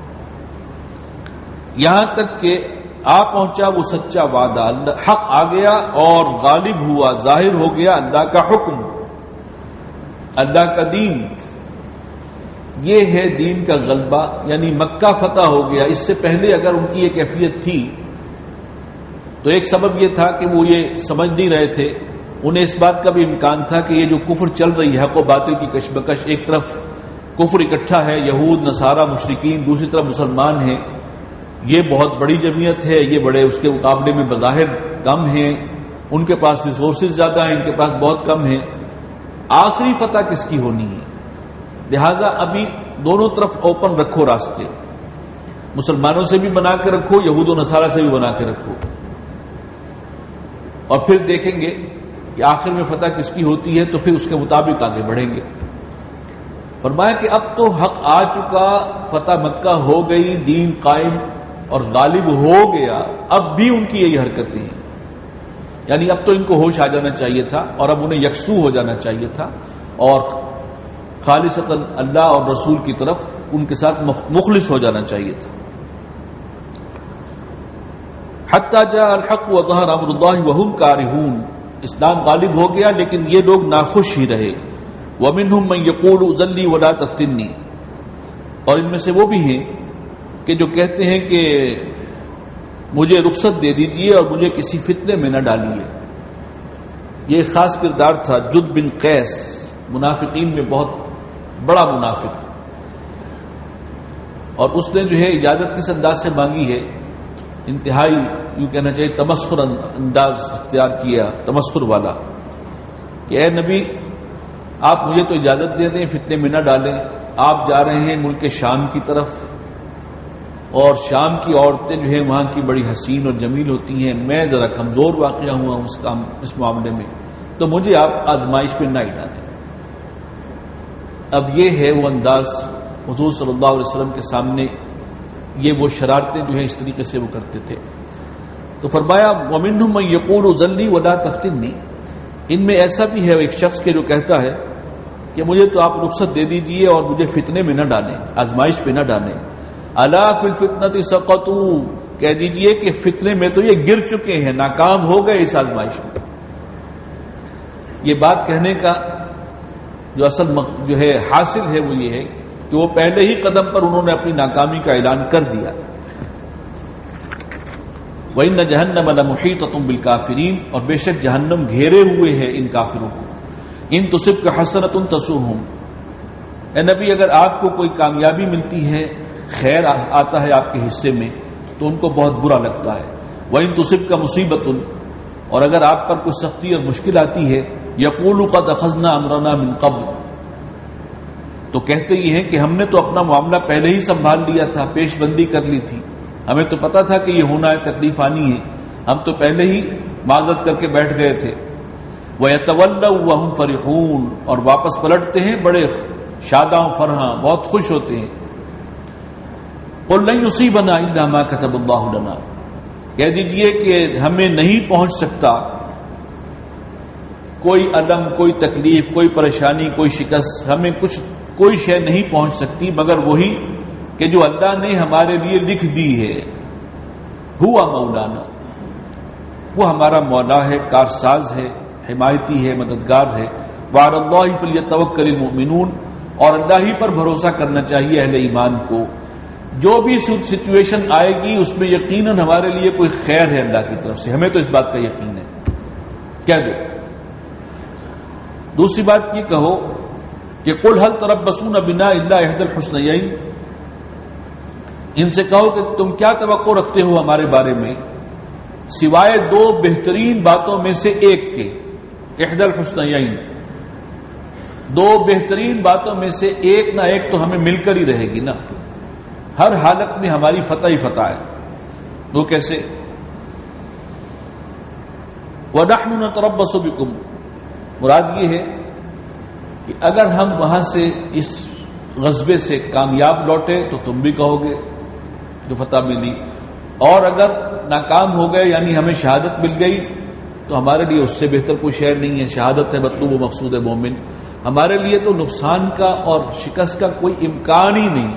Speaker 2: یہاں تک کہ آ پہنچا وہ سچا وعدہ، حق آ گیا اور غالب ہوا، ظاہر ہو گیا اللہ کا حکم، اللہ کا دین. یہ ہے دین کا غلبہ، یعنی مکہ فتح ہو گیا. اس سے پہلے اگر ان کی یہ کیفیت تھی تو ایک سبب یہ تھا کہ وہ یہ سمجھ نہیں رہے تھے، انہیں اس بات کا بھی امکان تھا کہ یہ جو کفر چل رہی ہے، حق و باطل کی کشمکش، ایک طرف کفر اکٹھا ہے، یہود نصارہ مشرکین، دوسری طرف مسلمان ہیں، یہ بہت بڑی جمعیت ہے، یہ بڑے اس کے مقابلے میں بظاہر کم ہیں، ان کے پاس ریسورسز زیادہ ہیں، ان کے پاس بہت کم ہیں. آخری فتح کس کی ہونی ہے؟ لہذا ابھی دونوں طرف اوپن رکھو راستے، مسلمانوں سے بھی بنا کے رکھو، یہود و نصارہ سے بھی بنا کے رکھو، اور پھر دیکھیں گے کہ آخر میں فتح کس کی ہوتی ہے، تو پھر اس کے مطابق آگے بڑھیں گے. فرمایا کہ اب تو حق آ چکا، فتح مکہ ہو گئی، دین قائم اور غالب ہو گیا، اب بھی ان کی یہی حرکتیں ہیں. یعنی اب تو ان کو ہوش آ جانا چاہیے تھا اور اب انہیں یکسو ہو جانا چاہیے تھا اور خالصتاً اللہ اور رسول کی طرف ان کے ساتھ مخلص ہو جانا چاہیے تھا. حتی جاء الحق وظہر امر اللہ وہم کارہون، اسلام غالب ہو گیا لیکن یہ لوگ ناخوش ہی رہے. ومنہم من یقول ذلی ولا تفتنی، اور ان میں سے وہ بھی ہیں کہ جو کہتے ہیں کہ مجھے رخصت دے دیجئے اور مجھے کسی فتنے میں نہ ڈالیے. یہ خاص کردار تھا جد بن قیس، منافقین میں بہت بڑا منافق، اور اس نے جو ہے اجازت کس انداز سے مانگی ہے، انتہائی یوں کہنا چاہیے تمسخر انداز اختیار کیا، تمسخر والا، کہ اے نبی آپ مجھے تو اجازت دے دیں، فتنے میں نہ ڈالیں. آپ جا رہے ہیں ملک شام کی طرف اور شام کی عورتیں جو ہیں وہاں کی بڑی حسین اور جمیل ہوتی ہیں، میں ذرا کمزور واقعہ ہوا ہوں اس کام اس معاملے میں، تو مجھے آپ آزمائش پہ نہ ڈالیں. اب یہ ہے وہ انداز حضور صلی اللہ علیہ وسلم کے سامنے، یہ وہ شرارتیں جو ہیں اس طریقے سے وہ کرتے تھے. تو فرمایا وَمِنْهُمْ مَنْ يَقُولُ ذَلِّي وَلَا تَفْتِنِّي، ان میں ایسا بھی ہے ایک شخص کے جو کہتا ہے کہ مجھے تو آپ رخصت دے دیجئے اور مجھے فتنے میں نہ ڈالیں، آزمائش پہ نہ ڈالیں. الا فی الفتنۃ سقطوا، کہہ دیجئے کہ فتنے میں تو یہ گر چکے ہیں، ناکام ہو گئے اس آزمائش میں. یہ بات کہنے کا جو اصل جو ہے حاصل ہے وہ یہ ہے کہ وہ پہلے ہی قدم پر انہوں نے اپنی ناکامی کا اعلان کر دیا. وَإِنَّ جَهَنَّمَ لَمُحِيطَةٌ بِالْكَافِرِينَ، اور بے شک جہنم گھیرے ہوئے ہے ان کافروں کو. ان تُصِبْكَ حَسَنَةٌ تَسُؤْهُمْ، اے نبی اگر آپ کو کوئی کامیابی ملتی ہے، خیر آتا ہے آپ کے حصے میں، تو ان کو بہت برا لگتا ہے. وَإِن تُصِبْكَ مُصِيبَةٌ، اور اگر آپ پر کوئی سختی اور مشکل آتی ہے، يَقُولُ قَدْ أَخَذْنَا أَمْرَنَا مِنْ قَبْلُ، تو کہتے یہ ہیں کہ ہم نے تو اپنا معاملہ پہلے ہی سنبھال لیا تھا، پیش بندی کر لی تھی، ہمیں تو پتا تھا کہ یہ ہونا ہے، تکلیف آنی ہے، ہم تو پہلے ہی معذرت کر کے بیٹھ گئے تھے. وَيَتَوَلَّوْا وَهُمْ فَرِحُونَ، اور واپس پلٹتے ہیں بڑے شاداں فرحاں، بہت خوش ہوتے ہیں. قُلْ لَن يُصِيبَنَا إِلَّا مَا كَتَبَ اللَّهُ لَنَا، کہہ دیجئے کہ ہمیں نہیں پہنچ سکتا کوئی علم، کوئی تکلیف، کوئی پریشانی، کوئی شکست، ہمیں کچھ کوئی شے نہیں پہنچ سکتی مگر وہی کہ جو اللہ نے ہمارے لیے لکھ دی ہے. ہوا مولانا، وہ ہمارا مولا ہے، کارساز ہے، حمایتی ہے، مددگار ہے. وعلی اللہ فلیتوکل المؤمنون، اور اللہ ہی پر بھروسہ کرنا چاہیے اہل ایمان کو. جو بھی سچویشن آئے گی اس میں یقیناً ہمارے لیے کوئی خیر ہے اللہ کی طرف سے، ہمیں تو اس بات کا یقین ہے. کیا دو دوسری بات کی کہو کہ قل هل تربصون بنا الا احدى الحسنيين، ان سے کہو کہ تم کیا توقع رکھتے ہو ہمارے بارے میں سوائے دو بہترین باتوں میں سے ایک کے. احدى الحسنيين، دو بہترین باتوں میں سے ایک نہ ایک تو ہمیں مل کر ہی رہے گی نا، ہر حالت میں ہماری فتح ہی فتح ہے. وہ کیسے؟ وَنَحْنُ نَتَرَبَّصُ بِكُمْ، مراد یہ ہے کہ اگر ہم وہاں سے اس غزبے سے کامیاب لوٹے تو تم بھی کہو گے جو فتح ملی، اور اگر ناکام ہو گئے یعنی ہمیں شہادت مل گئی تو ہمارے لیے اس سے بہتر کوئی شے نہیں ہے. شہادت ہے مطلوب و مقصود ہے مومن، ہمارے لیے تو نقصان کا اور شکست کا کوئی امکان ہی نہیں،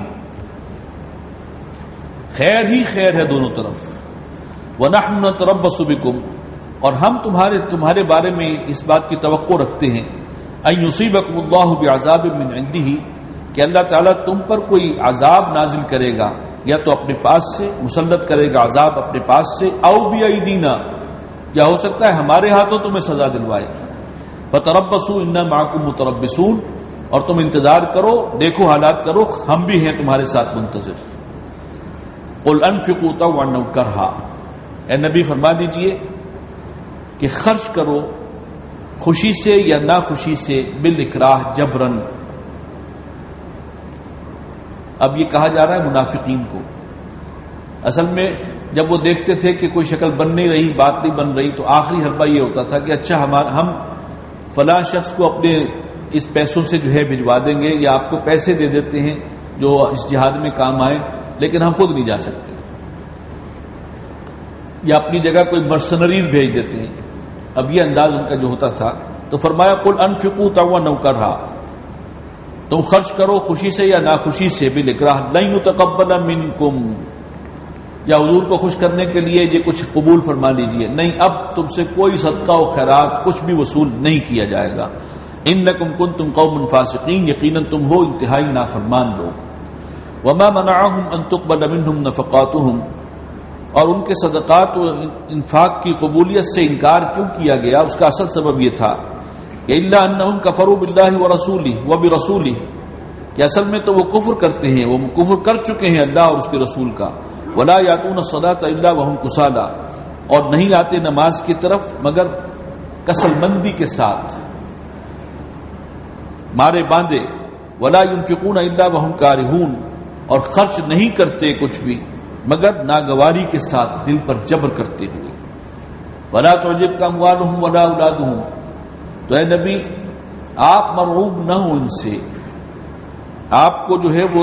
Speaker 2: خیر ہی خیر ہے دونوں طرف. وَنَحْنُ نَتَرَبَّصُ بِكُمْ، اور ہم تمہارے تمہارے بارے میں اس بات کی توقع رکھتے ہیں أَن يُصِيبَكُمُ اللَّهُ بِعَذَابٍ مِّنْ عِنْدِهِ، کہ اللہ تعالیٰ تم پر کوئی عذاب نازل کرے گا، یا تو اپنے پاس سے مسلط کرے گا عذاب اپنے پاس سے، أَوْ بِأَيْدِينَا، یا ہو سکتا ہے ہمارے ہاتھوں تمہیں سزا دلوائے. فَتَرَبَّصُوا إِنَّا مَعَكُمْ مُتَرَبِّصُونَ، اور تم انتظار کرو، دیکھو حالات کرو، ہم بھی ہیں تمہارے ساتھ منتظر. قُلْ أَنفِقُوا طَوْعًا أَوْ كَرْهًا، اے نبی فرما دیجئے کہ خرچ کرو خوشی سے یا ناخوشی سے، بالاکراہ جبرن. اب یہ کہا جا رہا ہے منافقین کو. اصل میں جب وہ دیکھتے تھے کہ کوئی شکل بن نہیں رہی، بات نہیں بن رہی، تو آخری حربہ یہ ہوتا تھا کہ اچھا ہمارا ہم فلاں شخص کو اپنے اس پیسوں سے جو ہے بھجوا دیں گے، یا آپ کو پیسے دے دیتے ہیں جو اس جہاد میں کام آئے، لیکن ہم خود نہیں جا سکتے، یا اپنی جگہ کوئی مرسنریز بھیج دیتے ہیں. اب یہ انداز ان کا جو ہوتا تھا، تو فرمایا قل انفقوا طوعا أو كرها، تم خرچ کرو خوشی سے یا ناخوشی سے، بالاکراہ لن يتقبل منکم، یا حضور کو خوش کرنے کے لیے یہ کچھ قبول فرما لیجئے، نہیں اب تم سے کوئی صدقہ و خیرات کچھ بھی وصول نہیں کیا جائے گا. انکم کنتم قوم فاسقین، یقیناً تم ہو انتہائی نافرمان لوگ. وما منعهم ان تقبل منهم نفقاتهم، اور ان کے صدقات و انفاق کی قبولیت سے انکار کیوں کیا گیا؟ اس کا اصل سبب یہ تھا کہ الا انہم کفروا باللہ ورسولہ وبرسولہ، کہ اصل میں تو وہ کفر کرتے ہیں، وہ کفر کر چکے ہیں اللہ اور اس کے رسول کا. ولا یاتون الصلاۃ الا وهم کسالى، اور نہیں آتے نماز کی طرف مگر کسل مندی کے ساتھ، مارے باندھے. ولا ينفقون الا وهم کارہون، اور خرچ نہیں کرتے کچھ بھی مگر ناگواری کے ساتھ، دل پر جبر کرتے ہوئے. ولا تعجبک اموالهم ولا اولادهم، تو اے نبی آپ مرعوب نہ ہو ان سے، آپ کو جو ہے وہ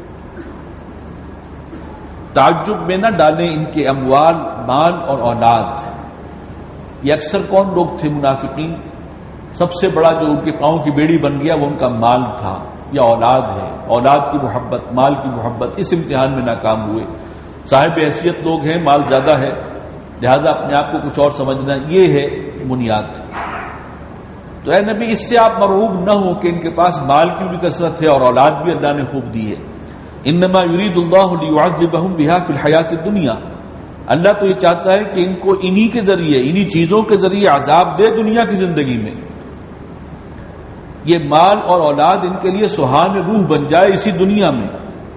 Speaker 2: تعجب میں نہ ڈالیں ان کے اموال، مال اور اولاد. یہ اکثر کون لوگ تھے منافقین؟ سب سے بڑا جو ان کے پاؤں کی بیڑی بن گیا وہ ان کا مال تھا یا اولاد ہے. اولاد کی محبت، مال کی محبت، اس امتحان میں ناکام ہوئے. صاحب حیثیت لوگ ہیں، مال زیادہ ہے، لہذا اپنے آپ کو کچھ اور سمجھنا، یہ ہے بنیاد. تو اے نبی اس سے آپ مرعوب نہ ہو کہ ان کے پاس مال کی بھی کثرت ہے اور اولاد بھی اللہ نے خوب دی ہے. انما یرید اللہ لیعذبہم بہا فی الحیات الدنیا، اللہ تو یہ چاہتا ہے کہ ان کو انہی کے ذریعے، انہی چیزوں کے ذریعے عذاب دے دنیا کی زندگی میں، یہ مال اور اولاد ان کے لیے سہان روح بن جائے اسی دنیا میں۔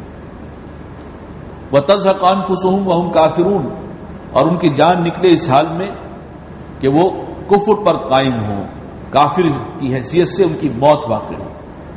Speaker 2: وَتَزْهَقَ أَنفُسُهُمْ وَهُمْ كَافِرُونَ، اور ان کی جان نکلے اس حال میں کہ وہ کفر پر قائم ہوں، کافر کی حیثیت سے ان کی موت واقع ہو۔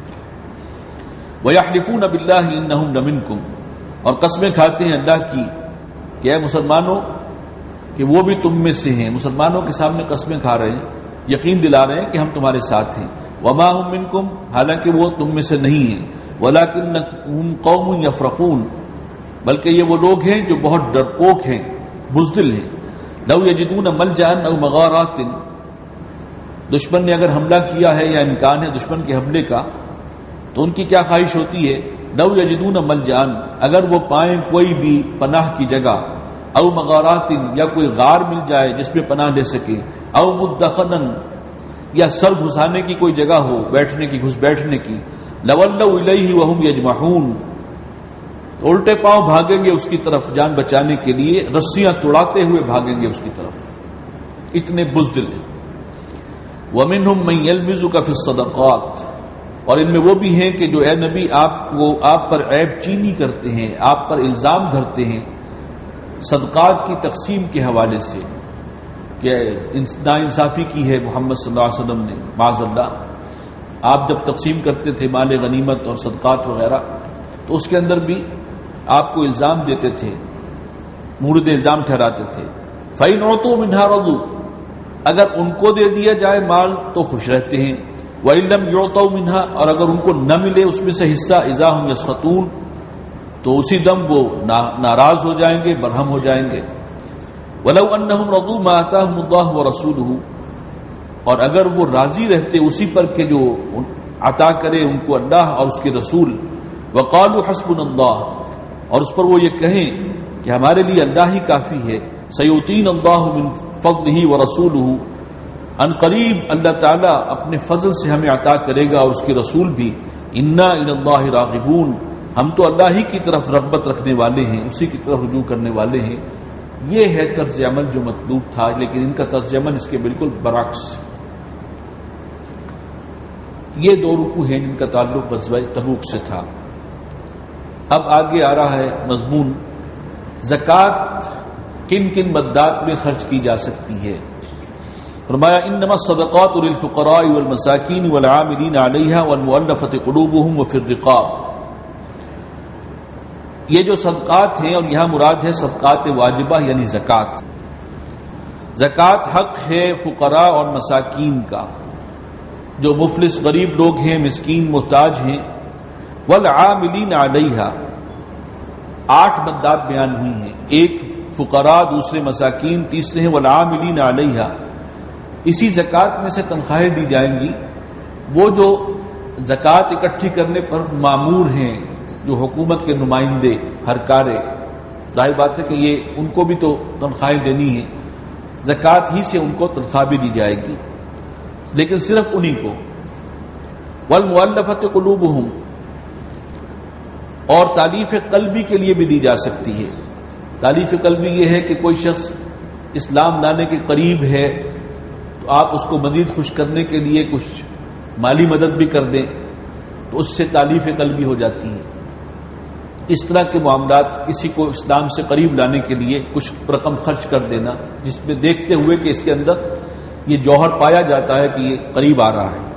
Speaker 2: وَيَحْلِفُونَ بِاللَّهِ إِنَّهُمْ لَمِنْكُمْ، اور قسمیں کھاتے ہیں اللہ کی کہ اے مسلمانوں کہ وہ بھی تم میں سے ہیں، مسلمانوں کے سامنے قسمیں کھا رہے ہیں، یقین دلا رہے ہیں کہ ہم تمہارے ساتھ ہیں۔ وَمَا هُمْ مِنْكُمْ، حالانکہ وہ تم میں سے نہیں ہیں، وَلَكِنَّهُمْ قَوْمٌ يَفْرَقُونَ، بلکہ یہ وہ لوگ ہیں جو بہت ڈرپوک ہیں، بزدل ہیں۔ لَوْ يَجِدُونَ مَلْجَأً أَوْ مَغَارَاتٍ، دشمن نے اگر حملہ کیا ہے یا امکان ہے دشمن کے حملے کا، تو ان کی کیا خواہش ہوتی ہے، لَوْ يَجِدُونَ مَلْجَأً، اگر وہ پائیں کوئی بھی پناہ کی جگہ، او مغارات، یا کوئی غار مل جائے جس میں پناہ لے سکے، او مدخنا، یا سر گھسانے کی کوئی جگہ ہو، بیٹھنے کی، گھس بیٹھنے کی، لَوَلَّوْا إِلَيْهِ وَهُمْ يَجْمَحُونَ، الٹے پاؤں بھاگیں گے اس کی طرف، جان بچانے کے لیے رسیاں توڑاتے ہوئے بھاگیں گے اس کی طرف، اتنے بزدل ہیں۔ وَمِنْهُمْ مَنْ يَلْمِزُكَ فِي الصَّدَقَاتِ، اور ان میں وہ بھی ہیں کہ جو اے نبی آپ کو آپ پر عیب چینی کرتے ہیں، آپ پر الزام دھرتے ہیں صدقات کی تقسیم کے حوالے سے کہ ناانصافی کی ہے محمد صلی اللہ علیہ وسلم نے، معاذ اللہ۔ آپ جب تقسیم کرتے تھے مال غنیمت اور صدقات وغیرہ تو اس کے اندر بھی آپ کو الزام دیتے تھے، مورد الزام ٹھہراتے تھے۔ فَإِنْ عُطُوا مِنْهَا رَضُوا، اگر ان کو دے دیا جائے مال تو خوش رہتے ہیں، وَإِنْ لَمْ يُعْطَوْا مِنْهَا، اور اگر ان کو نہ ملے اس میں سے حصہ، إِذَا هُمْ يَسْخَطُونَ، تو اسی دم وہ ناراض ہو جائیں گے، برہم ہو جائیں گے۔ وَلَوْ أَنَّهُمْ رَضُوا مَا آتَاهُمُ اللَّهُ وَرَسُولُهُ، اور اگر وہ راضی رہتے اسی پر کہ جو عطا کرے ان کو اللہ اور اس کے رسول، وَقَالُوا حَسْبُنَا اللَّهُ، اور اس پر وہ یہ کہیں کہ ہمارے لیے اللہ ہی کافی ہے، سَيُؤْتِينَ اللَّهُ مِنْ فَضْلِهِ وَرَسُولُهُ، ان قریب اللہ تعالیٰ اپنے فضل سے ہمیں عطا کرے گا اور اس کے رسول بھی، اِنَّا إِلَى اللَّهِ رَاغِبُونَ، ہم تو اللہ ہی کی طرف رغبت رکھنے والے ہیں، اسی کی طرف رجوع کرنے والے ہیں۔ یہ ہے طرز عمل جو مطلوب تھا، لیکن ان کا طرز عمل اس کے بالکل برعکس۔ یہ دو رکوع ہیں جن کا تعلق غزوہ تبوک سے تھا۔ اب آگے آ رہا ہے مضمون زکوٰۃ کن کن مدات میں خرچ کی جا سکتی ہے۔ فرمایا انما الصدقات للفقراء والمساکین والعاملین علیہا والمؤلفۃ قلوبهم وفی الرقاب، یہ جو صدقات ہیں اور یہاں مراد ہے صدقات واجبہ یعنی زکوٰۃ۔ زکوٰۃ حق ہے فقراء اور مساکین کا، جو مفلس غریب لوگ ہیں، مسکین محتاج ہیں۔ والعاملین علیہا، آٹھ مدات بیان ہوئی ہیں، ایک فقراء، دوسرے مساکین، تیسرے ہیں والعاملین علیہا۔ اسی زکوٰۃ میں سے تنخواہیں دی جائیں گی وہ جو زکوٰۃ اکٹھی کرنے پر مامور ہیں، جو حکومت کے نمائندے، ہر کارے، ظاہر بات ہے کہ یہ ان کو بھی تو تنخواہیں دینی ہیں، زکوٰۃ ہی سے ان کو تنخواہ بھی دی جائے گی، لیکن صرف انہی کو۔ والمؤلفۃ قلوبہم، اور تالیف قلبی کے لیے بھی دی جا سکتی ہے۔ تالیف قلبی یہ ہے کہ کوئی شخص اسلام لانے کے قریب ہے تو آپ اس کو مزید خوش کرنے کے لیے کچھ مالی مدد بھی کر دیں تو اس سے تالیف قلبی ہو جاتی ہے۔ اس طرح کے معاملات، کسی کو اسلام سے قریب لانے کے لیے کچھ رقم خرچ کر دینا، جس میں دیکھتے ہوئے کہ اس کے اندر یہ جوہر پایا جاتا ہے کہ یہ قریب آ رہا ہے۔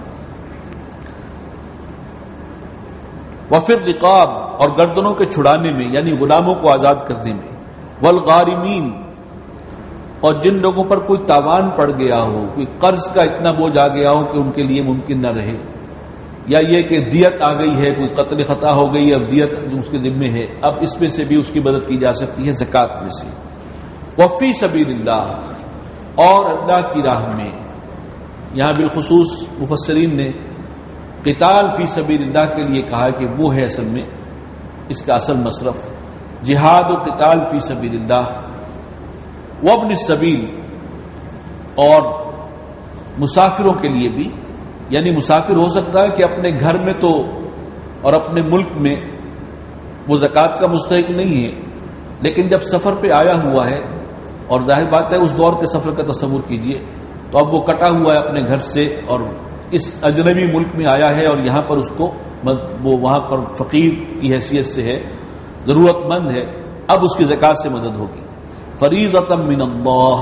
Speaker 2: وفی الرقاب، اور گردنوں کے چھڑانے میں یعنی غلاموں کو آزاد کرنے میں۔ والغارمین، اور جن لوگوں پر کوئی تاوان پڑ گیا ہو، کوئی قرض کا اتنا بوجھ آ گیا ہو کہ ان کے لیے ممکن نہ رہے، یا یہ کہ دیت آ گئی ہے، کوئی قتل خطا ہو گئی، اب دیت جو اس کے ذمے ہے، اب اس میں سے بھی اس کی مدد کی جا سکتی ہے زکوٰۃ میں سے۔ وفی سبیل اللہ، اور اللہ کی راہ میں، یہاں بالخصوص مفسرین نے قتال فی سبیل اللہ کے لیے کہا کہ وہ ہے اصل میں اس کا اصل مصرف، جہاد و قتال فی سبیل اللہ۔ وابن السبیل، اور مسافروں کے لیے بھی، یعنی مسافر ہو سکتا ہے کہ اپنے گھر میں تو اور اپنے ملک میں وہ زکوٰۃ کا مستحق نہیں ہے، لیکن جب سفر پہ آیا ہوا ہے اور ظاہر بات ہے اس دور کے سفر کا تصور کیجئے، تو اب وہ کٹا ہوا ہے اپنے گھر سے اور اس اجنبی ملک میں آیا ہے، اور یہاں پر اس کو وہ وہاں پر فقیر کی حیثیت سے ہے، ضرورت مند ہے، اب اس کی زکات سے مدد ہوگی۔ فریضۃ من اللہ،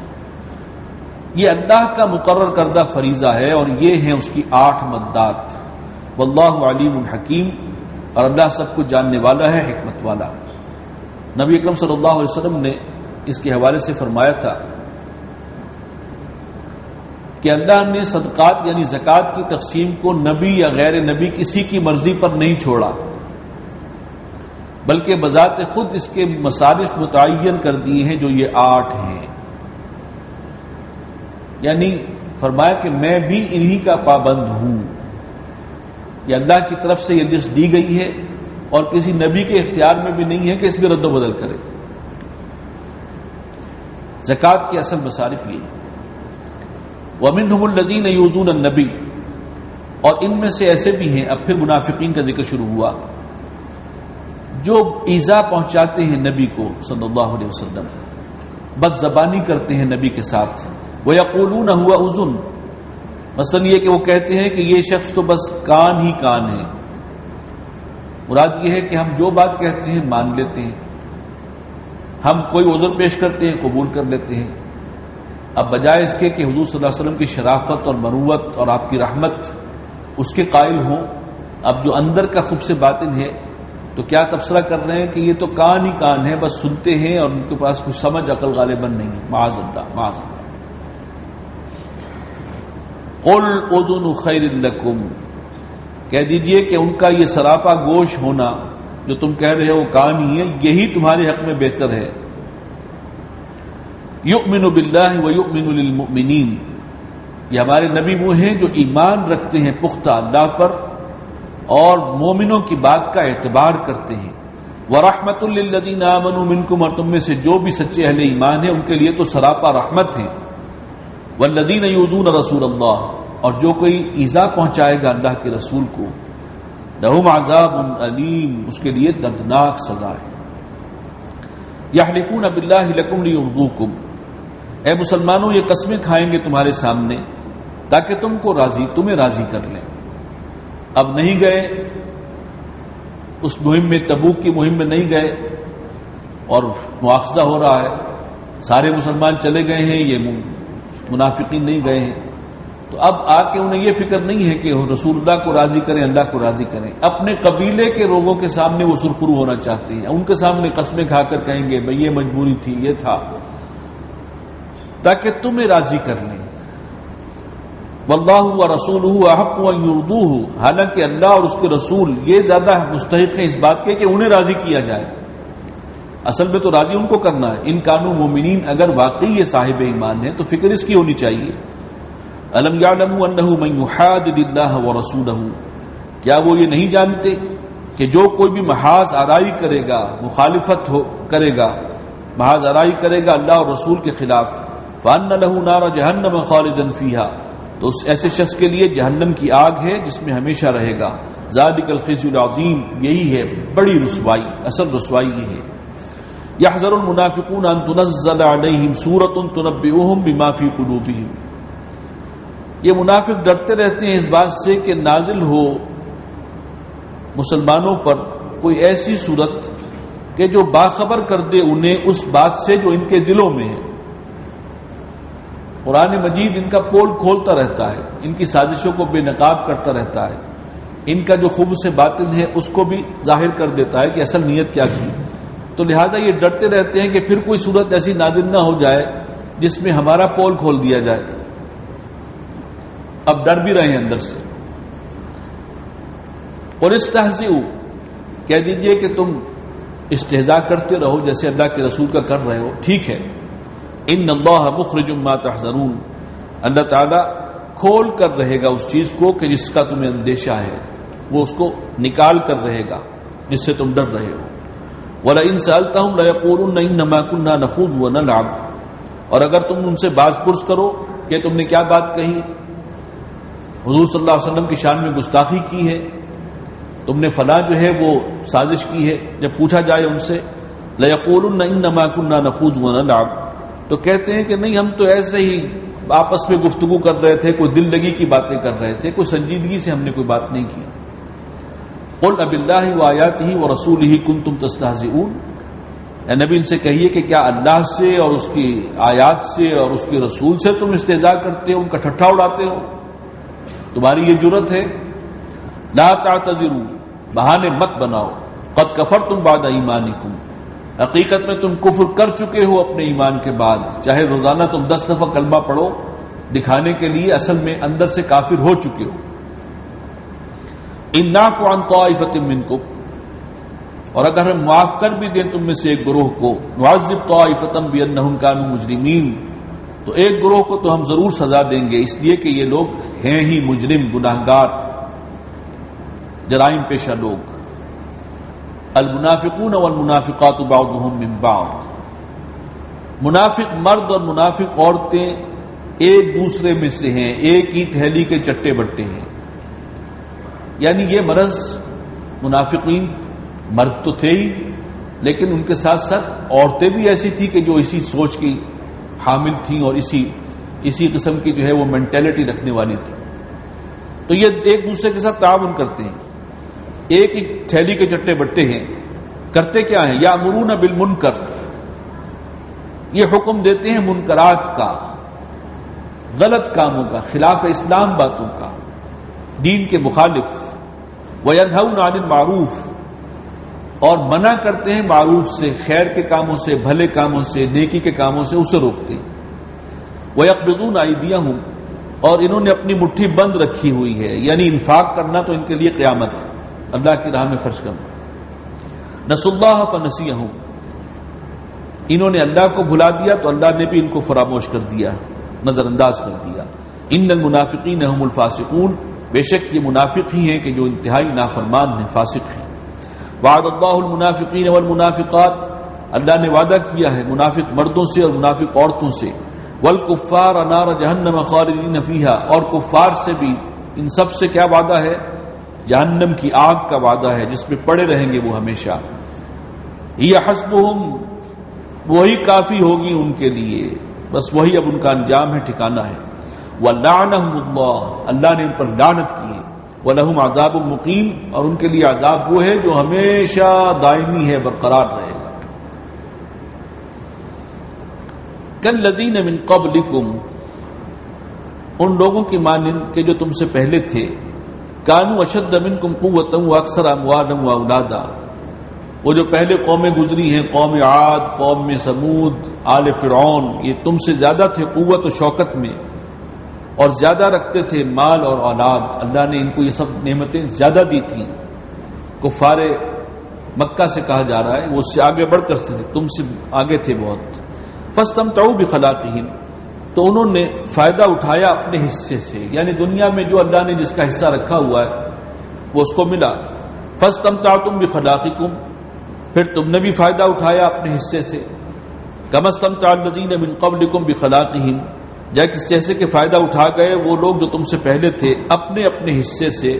Speaker 2: یہ اللہ کا مقرر کردہ فریضہ ہے، اور یہ ہیں اس کی آٹھ مدات۔ واللہ علیم حکیم، اور اللہ سب کو جاننے والا ہے، حکمت والا۔ نبی اکرم صلی اللہ علیہ وسلم نے اس کے حوالے سے فرمایا تھا کہ اللہ نے صدقات یعنی زکوٰۃ کی تقسیم کو نبی یا غیر نبی کسی کی مرضی پر نہیں چھوڑا، بلکہ بذات خود اس کے مصارف متعین کر دیے ہیں جو یہ آٹھ ہیں۔ یعنی فرمایا کہ میں بھی انہی کا پابند ہوں، یہ اللہ کی طرف سے یہ لسٹ دی گئی ہے، اور کسی نبی کے اختیار میں بھی نہیں ہے کہ اس میں رد و بدل کرے۔ زکوٰۃ کے اصل مصارف یہ ہیں۔ وَمِنْهُمُ الَّذِينَ يُؤْذُونَ النَّبِيَّ، اور ان میں سے ایسے بھی ہیں، اب پھر منافقین کا ذکر شروع ہوا، جو ایذا پہنچاتے ہیں نبی کو صلی اللہ علیہ وسلم، بد زبانی کرتے ہیں نبی کے ساتھ۔ وَيَقُولُونَ هُوَ أُذُنٌ، مثلا یہ کہ وہ کہتے ہیں کہ یہ شخص تو بس کان ہی کان ہے۔ مراد یہ ہے کہ ہم جو بات کہتے ہیں مان لیتے ہیں، ہم کوئی عذر پیش کرتے ہیں قبول کر لیتے ہیں۔ اب بجائے اس کے کہ حضور صلی اللہ علیہ وسلم کی شرافت اور مروت اور آپ کی رحمت اس کے قائل ہوں، اب جو اندر کا خبث باطن ہے تو کیا تبصرہ کر رہے ہیں کہ یہ تو کان ہی کان ہے، بس سنتے ہیں اور ان کے پاس کچھ سمجھ عقل غالباً نہیں ہے۔ معاذ اللہ معاذ اللہ۔ قل اذن خیر لکم، کہہ دیجئے کہ ان کا یہ سراپا گوش ہونا جو تم کہہ رہے ہو کان ہی ہے، یہی تمہارے حق میں بہتر ہے۔ یؤمن باللہ ویؤمن للمؤمنین، یہ ہمارے نبی وہ ہیں جو ایمان رکھتے ہیں پختہ اللہ پر اور مومنوں کی بات کا اعتبار کرتے ہیں۔ ورحمۃ للذین آمنوا منکم، اور تم میں سے جو بھی سچے اہل ایمان ہیں ان کے لیے تو سراپا رحمت ہے۔ والذین یؤذون رسول اللہ، اور جو کوئی ایذا پہنچائے گا اللہ کے رسول کو، لہم عذاب علیم، اس کے لیے دردناک سزا ہے۔ یحلفون باللہ لکم لیرضوکم، اے مسلمانوں یہ قسمیں کھائیں گے تمہارے سامنے تاکہ تم کو راضی تمہیں راضی کر لیں۔ اب نہیں گئے اس مہم میں، تبوک کی مہم میں نہیں گئے اور مواخذہ ہو رہا ہے، سارے مسلمان چلے گئے ہیں، یہ منافقین نہیں گئے ہیں، تو اب آ کے انہیں یہ فکر نہیں ہے کہ رسول اللہ کو راضی کریں، اللہ کو راضی کریں، اپنے قبیلے کے لوگوں کے سامنے وہ سرخرو ہونا چاہتے ہیں، ان کے سامنے قسمیں کھا کر کہیں گے بھئی یہ مجبوری تھی، یہ تھا، تاکہ تمہیں راضی کر لیں۔ واللہ ورسولہ احق ان یرضوہ، حالانکہ اللہ اور اس کے رسول یہ زیادہ مستحق ہیں اس بات کے کہ انہیں راضی کیا جائے۔ اصل میں تو راضی ان کو کرنا ہے۔ ان کانوا مومنین، اگر واقعی یہ صاحب ایمان ہے تو فکر اس کی ہونی چاہیے۔ الم یعلموا انہ من یحادد اللہ ورسولہ، کیا وہ یہ نہیں جانتے کہ جو کوئی بھی محاذ آرائی کرے گا، مخالفت ہو کرے گا، محاذ آرائی کرے گا اللہ اور رسول کے خلاف، فان لہ نار جہنم خالدا فیہا، تو اس ایسے شخص کے لیے جہنم کی آگ ہے جس میں ہمیشہ رہے گا۔ ذالک الخزي العظیم، یہی ہے بڑی رسوائی، اصل رسوائی یہ ہے۔ یحذر المنافقون ان تنزل علیہم سورۃ تنبئہم بما فی قلوبہم، یہ منافق ڈرتے رہتے ہیں اس بات سے کہ نازل ہو مسلمانوں پر کوئی ایسی صورت کہ جو باخبر کر دے انہیں اس بات سے جو ان کے دلوں میں ہے۔ قرآن مجید ان کا پول کھولتا رہتا ہے، ان کی سازشوں کو بے نقاب کرتا رہتا ہے، ان کا جو خوب سے باطن ہے اس کو بھی ظاہر کر دیتا ہے کہ اصل نیت کیا تھی، تو لہذا یہ ڈرتے رہتے ہیں کہ پھر کوئی صورت ایسی نازل نہ ہو جائے جس میں ہمارا پول کھول دیا جائے۔ اب ڈر بھی رہے ہیں اندر سے۔ اور استہزئوا، کہہ دیجئے کہ تم استہزاء کرتے رہو جیسے اللہ کے رسول کا کر رہے ہو، ٹھیک ہے۔ ان اللہ مخرج ما تحذرون، اللہ تعالیٰ کھول کر رہے گا اس چیز کو کہ جس کا تمہیں اندیشہ ہے، وہ اس کو نکال کر رہے گا جس سے تم ڈر رہے ہو۔ وَلَئِن سَأَلْتَهُمْ لَيَقُولُنَّ إِنَّمَا كُنَّا نَخُوضُ وَنَلْعَبُ، اور اگر تم ان سے باز پرس کرو کہ تم نے کیا بات کہی، حضور صلی اللہ علیہ وسلم کی شان میں گستاخی کی ہے، تم نے فلاں جو ہے وہ سازش کی ہے، جب پوچھا جائے ان سے لَيَقُولُنَّ إِنَّمَا كُنَّا نَخُوضُ وَنَلْعَبُ، تو کہتے ہیں کہ نہیں، ہم تو ایسے ہی آپس میں گفتگو کر رہے تھے، کوئی دل لگی کی باتیں کر رہے تھے، کوئی سنجیدگی سے ہم نے کوئی بات نہیں کی۔ قل اب اللہ وآیاتہ ورسولہ کنتم تستہزئون، اے نبی ان سے کہیے کہ کیا اللہ سے اور اس کی آیات سے اور اس کے رسول سے تم استہزاء کرتے ہو، ان کا ٹھٹھا اڑاتے ہو؟ تمہاری یہ جرت ہے؟ لا تعتذروا، بہانے مت بناؤ، قد کفرتم بعد ایمانکم، حقیقت میں تم کفر کر چکے ہو اپنے ایمان کے بعد، چاہے روزانہ تم دس دفعہ کلمہ پڑھو دکھانے کے لیے، اصل میں اندر سے کافر ہو چکے ہو۔ ان نعفو عن طائفۃ منکم، اور اگر ہم معاف کر بھی دیں تم میں سے ایک گروہ کو، نعذب طائفۃ بانہم کانوا مجرمین، تو ایک گروہ کو تو ہم ضرور سزا دیں گے اس لیے کہ یہ لوگ ہیں ہی مجرم، گناہگار، جرائم پیشہ لوگ۔ المنافقون والمنافقات بعضهم من بعض، منافق مرد اور منافق عورتیں ایک دوسرے میں سے ہیں، ایک ہی تھیلی کے چٹے بٹے ہیں۔ یعنی یہ مرض منافقین مرد تو تھے ہی، لیکن ان کے ساتھ ساتھ عورتیں بھی ایسی تھی کہ جو اسی سوچ کی حامل تھیں اور اسی اسی قسم کی جو ہے وہ مینٹلٹی رکھنے والی تھی۔ تو یہ ایک دوسرے کے ساتھ تعاون کرتے ہیں، ایک ہی تھیلی کے چٹے بٹے ہیں۔ کرتے کیا ہیں؟ یامرون بالمنکر، یہ حکم دیتے ہیں منکرات کا، غلط کاموں کا، خلاف اسلام باتوں کا، دین کے مخالف۔ وینہون عن المعروف، اور منع کرتے ہیں معروف سے، خیر کے کاموں سے، بھلے کاموں سے، نیکی کے کاموں سے، اسے روکتے ہیں۔ وَيَقْبِضُونَ أَيْدِيَهُمْ، اور انہوں نے اپنی مٹھی بند رکھی ہوئی ہے، یعنی انفاق کرنا تو ان کے لیے قیامت، اللہ کی راہ میں خرچ کرنا۔ نسوا اللہ فنسیہم، انہوں نے اللہ کو بھلا دیا تو اللہ نے بھی ان کو فراموش کر دیا، نظر انداز کر دیا۔ ان المنافقین هم الفاسقون، بے شک یہ منافق ہی ہیں کہ جو انتہائی نافرمان ہیں، فاسق ہیں۔ وعد اللہ المنافقین والمنافقات، اللہ نے وعدہ کیا ہے منافق مردوں سے اور منافق عورتوں سے، والکفار نار جہنم خالدین فیہا، اور کفار سے بھی، ان سب سے کیا وعدہ ہے؟ جہنم کی آگ کا وعدہ ہے جس میں پڑے رہیں گے وہ ہمیشہ۔ ہی حسبہم، وہی کافی ہوگی ان کے لیے، بس وہی اب ان کا انجام ہے، ٹھکانہ ہے۔ وَلَعْنَهُمُ اللَّهُ، اللہ نے ان پر لعنت کی ہے۔ وَلَهُمْ عَذَابٌ مُقِيمٌ، اور ان کے لیے عذاب وہ ہے جو ہمیشہ دائمی ہے، برقرار رہے گا۔ كَالَّذِينَ مِن قَبْلِكُمْ، ان لوگوں کی مانند کہ جو تم سے پہلے تھے، كَانُوا أَشَدَّ مِنكُمْ قُوَّةً وَأَكْثَرَ أَمْوَالًا وَأَوْلَادًا، وہ جو پہلے قومیں گزری ہیں، قوم عاد، قوم سمود، آل فرعون، یہ تم سے زیادہ تھے قوت و شوکت میں، اور زیادہ رکھتے تھے مال اور اولاد، اللہ نے ان کو یہ سب نعمتیں زیادہ دی تھیں۔ کفار مکہ سے کہا جا رہا ہے وہ اس سے آگے بڑھ کر تھے، تم سے آگے تھے بہت۔ فاستمتعوا بخلاقہم، تو انہوں نے فائدہ اٹھایا اپنے حصے سے، یعنی دنیا میں جو اللہ نے جس کا حصہ رکھا ہوا ہے وہ اس کو ملا۔ فاستمتعتم بخلاقکم، پھر تم نے بھی فائدہ اٹھایا اپنے حصے سے۔ کما استمتع الذین من قبلکم بخلاقہم، جیسے کہ فائدہ اٹھا گئے وہ لوگ جو تم سے پہلے تھے اپنے اپنے حصے سے،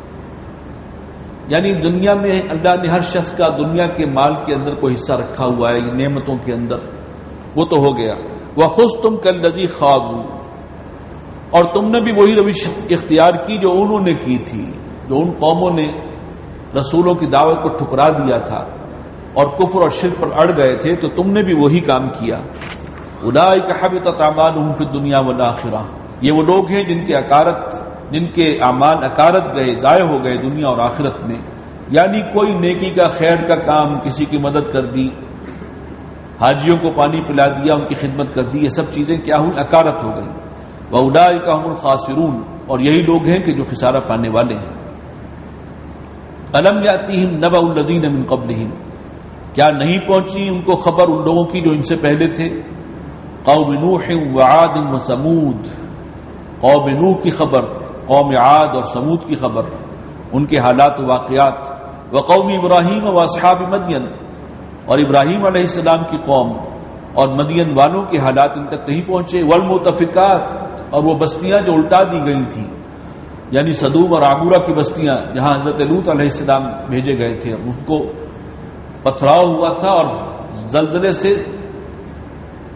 Speaker 2: یعنی دنیا میں اللہ نے ہر شخص کا دنیا کے مال کے اندر کوئی حصہ رکھا ہوا ہے، نعمتوں کے اندر، وہ تو ہو گیا۔ وَخُذْتُمْ كَالَّذِي خَاضُوا، اور تم نے بھی وہی روش اختیار کی جو انہوں نے کی تھی، جو ان قوموں نے رسولوں کی دعوت کو ٹھکرا دیا تھا اور کفر اور شرک پر اڑ گئے تھے، تو تم نے بھی وہی کام کیا۔ اولئک حبطت اعمالهم فی الدنیا والآخرہ، یہ وہ لوگ ہیں جن کے اکارت جن کے اعمال اکارت گئے، ضائع ہو گئے دنیا اور آخرت میں، یعنی کوئی نیکی کا، خیر کا کام، کسی کی مدد کر دی، حاجیوں کو پانی پلا دیا، ان کی خدمت کر دی، یہ سب چیزیں کیا ہوئی؟ اکارت ہو گئی۔ واولئک هم الخاسرون، اور یہی لوگ ہیں کہ جو خسارہ پانے والے ہیں۔ الم یاتہم نبأ الذین من قبلہم، کیا نہیں پہنچی ان کو خبر ان لوگوں کی جو ان سے پہلے تھے؟ قوم نوح وعاد وثمود، قوم نوح کی خبر، قوم عاد اور سمود کی خبر، ان کے حالات و واقعات۔ وقوم ابراہیم واصحاب مدین، اور ابراہیم علیہ السلام کی قوم اور مدین والوں کے حالات ان تک نہیں پہنچے۔ والمؤتفکات، اور وہ بستیاں جو الٹا دی گئی تھیں، یعنی سدوم اور عامورہ کی بستیاں جہاں حضرت لوط علیہ السلام بھیجے گئے تھے، ان کو پتھراؤ ہوا تھا اور زلزلے سے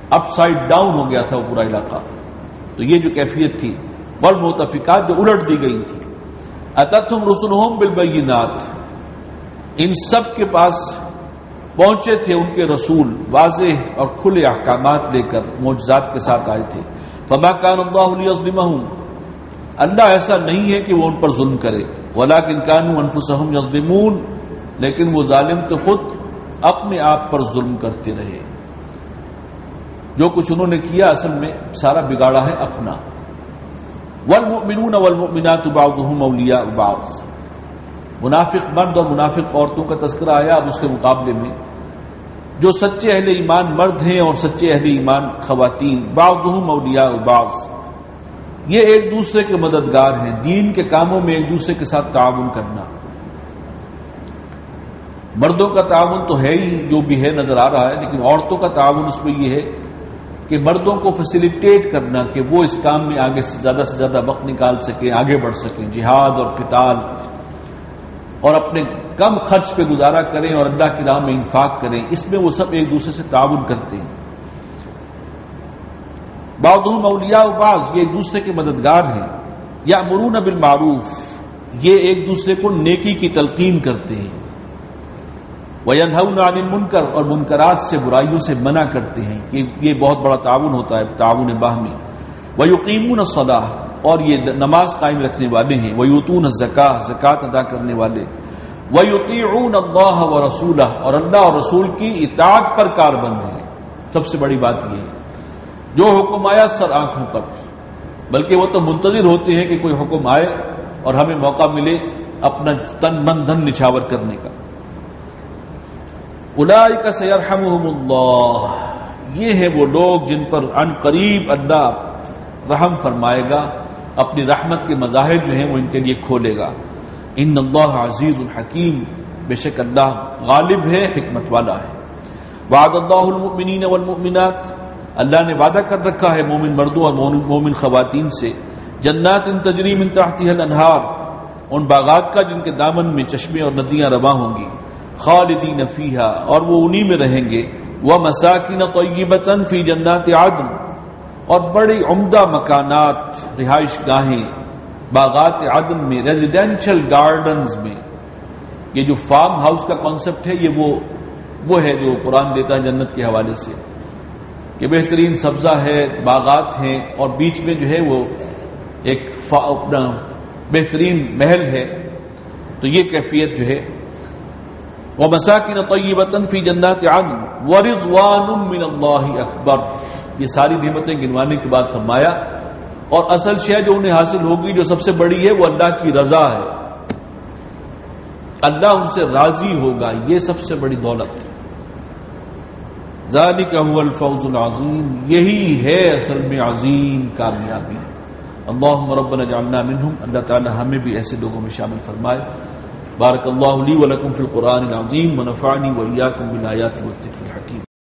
Speaker 2: اپ سائڈ ڈاؤن ہو گیا تھا وہ پورا علاقہ. تو یہ جو کیفیت تھی. والمؤتفقات جو الٹ دی گئی تھی. اتتہم رسلہم بالبینات، ان سب کے پاس پہنچے تھے ان کے رسول واضح اور کھلے احکامات لے کر، معجزات کے ساتھ آئے تھے. فما کان اللہ لیظلمہم، اللہ ایسا نہیں ہے کہ وہ ان پر ظلم کرے. ولکن کانوا انفسہم یظلمون، لیکن وہ ظالم تو خود اپنے آپ پر ظلم کرتے رہے. جو کچھ انہوں نے کیا اصل میں سارا بگاڑا ہے اپنا. والمؤمنون والمؤمنات بعضهم اولیاء بعض، منافق مرد اور منافق عورتوں کا تذکرہ آیا. اب اس کے مقابلے میں جو سچے اہل ایمان مرد ہیں اور سچے اہل ایمان خواتین، بعضهم اولیاء بعض، یہ ایک دوسرے کے مددگار ہیں. دین کے کاموں میں ایک دوسرے کے ساتھ تعاون کرنا. مردوں کا تعاون تو ہے ہی، جو بھی ہے نظر آ رہا ہے، لیکن عورتوں کا تعاون اس میں یہ ہے کہ مردوں کو فیسیلیٹیٹ کرنا کہ وہ اس کام میں آگے سے زیادہ سے زیادہ وقت نکال سکیں، آگے بڑھ سکیں، جہاد اور قتال، اور اپنے کم خرچ پہ گزارا کریں اور اللہ کی راہ میں انفاق کریں. اس میں وہ سب ایک دوسرے سے تعاون کرتے ہیں. بعضهم اولیاء بعض، یہ ایک دوسرے کے مددگار ہیں. یامرون بالمعروف، یہ ایک دوسرے کو نیکی کی تلقین کرتے ہیں. وینہون عن المنکر، اور منکرات سے برائیوں سے منع کرتے ہیں. یہ بہت بڑا تعاون ہوتا ہے، تعاون باہمی. ویقیمون الصلاۃ، اور یہ نماز قائم رکھنے والے ہیں. ویؤتون الزکاۃ، زکوٰۃ ادا کرنے والے. ویطیعون اللہ ورسولہ، اور اللہ اور رسول کی اطاعت پر کاربند ہیں. سب سے بڑی بات یہ ہے جو حکم آیا سر آنکھوں پر، بلکہ وہ تو منتظر ہوتے ہیں کہ کوئی حکم آئے اور ہمیں موقع ملے اپنا تن من دھن نچھاور کرنے کا. اولئک سیرحمہم اللہ، یہ ہیں وہ لوگ جن پر عن قریب اللہ رحم فرمائے گا، اپنی رحمت کے مظاہر جو ہیں وہ ان کے لیے کھولے گا. ان اللہ عزیز الحکیم، بے شک اللہ غالب ہے، حکمت والا ہے. وعد اللہ المؤمنین والمؤمنات، اللہ نے وعدہ کر رکھا ہے مومن مردوں اور مومن خواتین سے. جنات تجری من تحتها الانہار، ان باغات کا جن کے دامن میں چشمے اور ندیاں رواں ہوں گی. خالدین فیہا، اور وہ انہی میں رہیں گے. ومساکن طیبۃ فی جنات عدن، اور بڑی عمدہ مکانات، رہائش گاہیں باغات عدن میں، ریزیڈینشل گارڈنز میں. یہ جو فارم ہاؤس کا کانسیپٹ ہے یہ وہ وہ ہے جو قرآن دیتا ہے جنت کے حوالے سے، کہ بہترین سبزہ ہے، باغات ہیں، اور بیچ میں جو ہے وہ ایک بہترین محل ہے. تو یہ کیفیت جو ہے. ومساکن طیبۃ فی جنات عدن ورضوان من اللہ اکبر، یہ ساری نعمتیں گنوانے کے بعد فرمایا اور اصل شے جو انہیں حاصل ہوگی جو سب سے بڑی ہے وہ اللہ کی رضا ہے. اللہ ان سے راضی ہوگا، یہ سب سے بڑی دولت. ذالک هو الفوز العظیم، یہی ہے اصل میں عظیم کامیابی. اللہم ربنا اجعلنا منہم، اللہ تعالی ہمیں بھی ایسے لوگوں میں شامل فرمائے. بارک اللہ لی ولکم فی القرآن العظیم ونفعنی وإیاکم بالآیات والذکر الحکیم.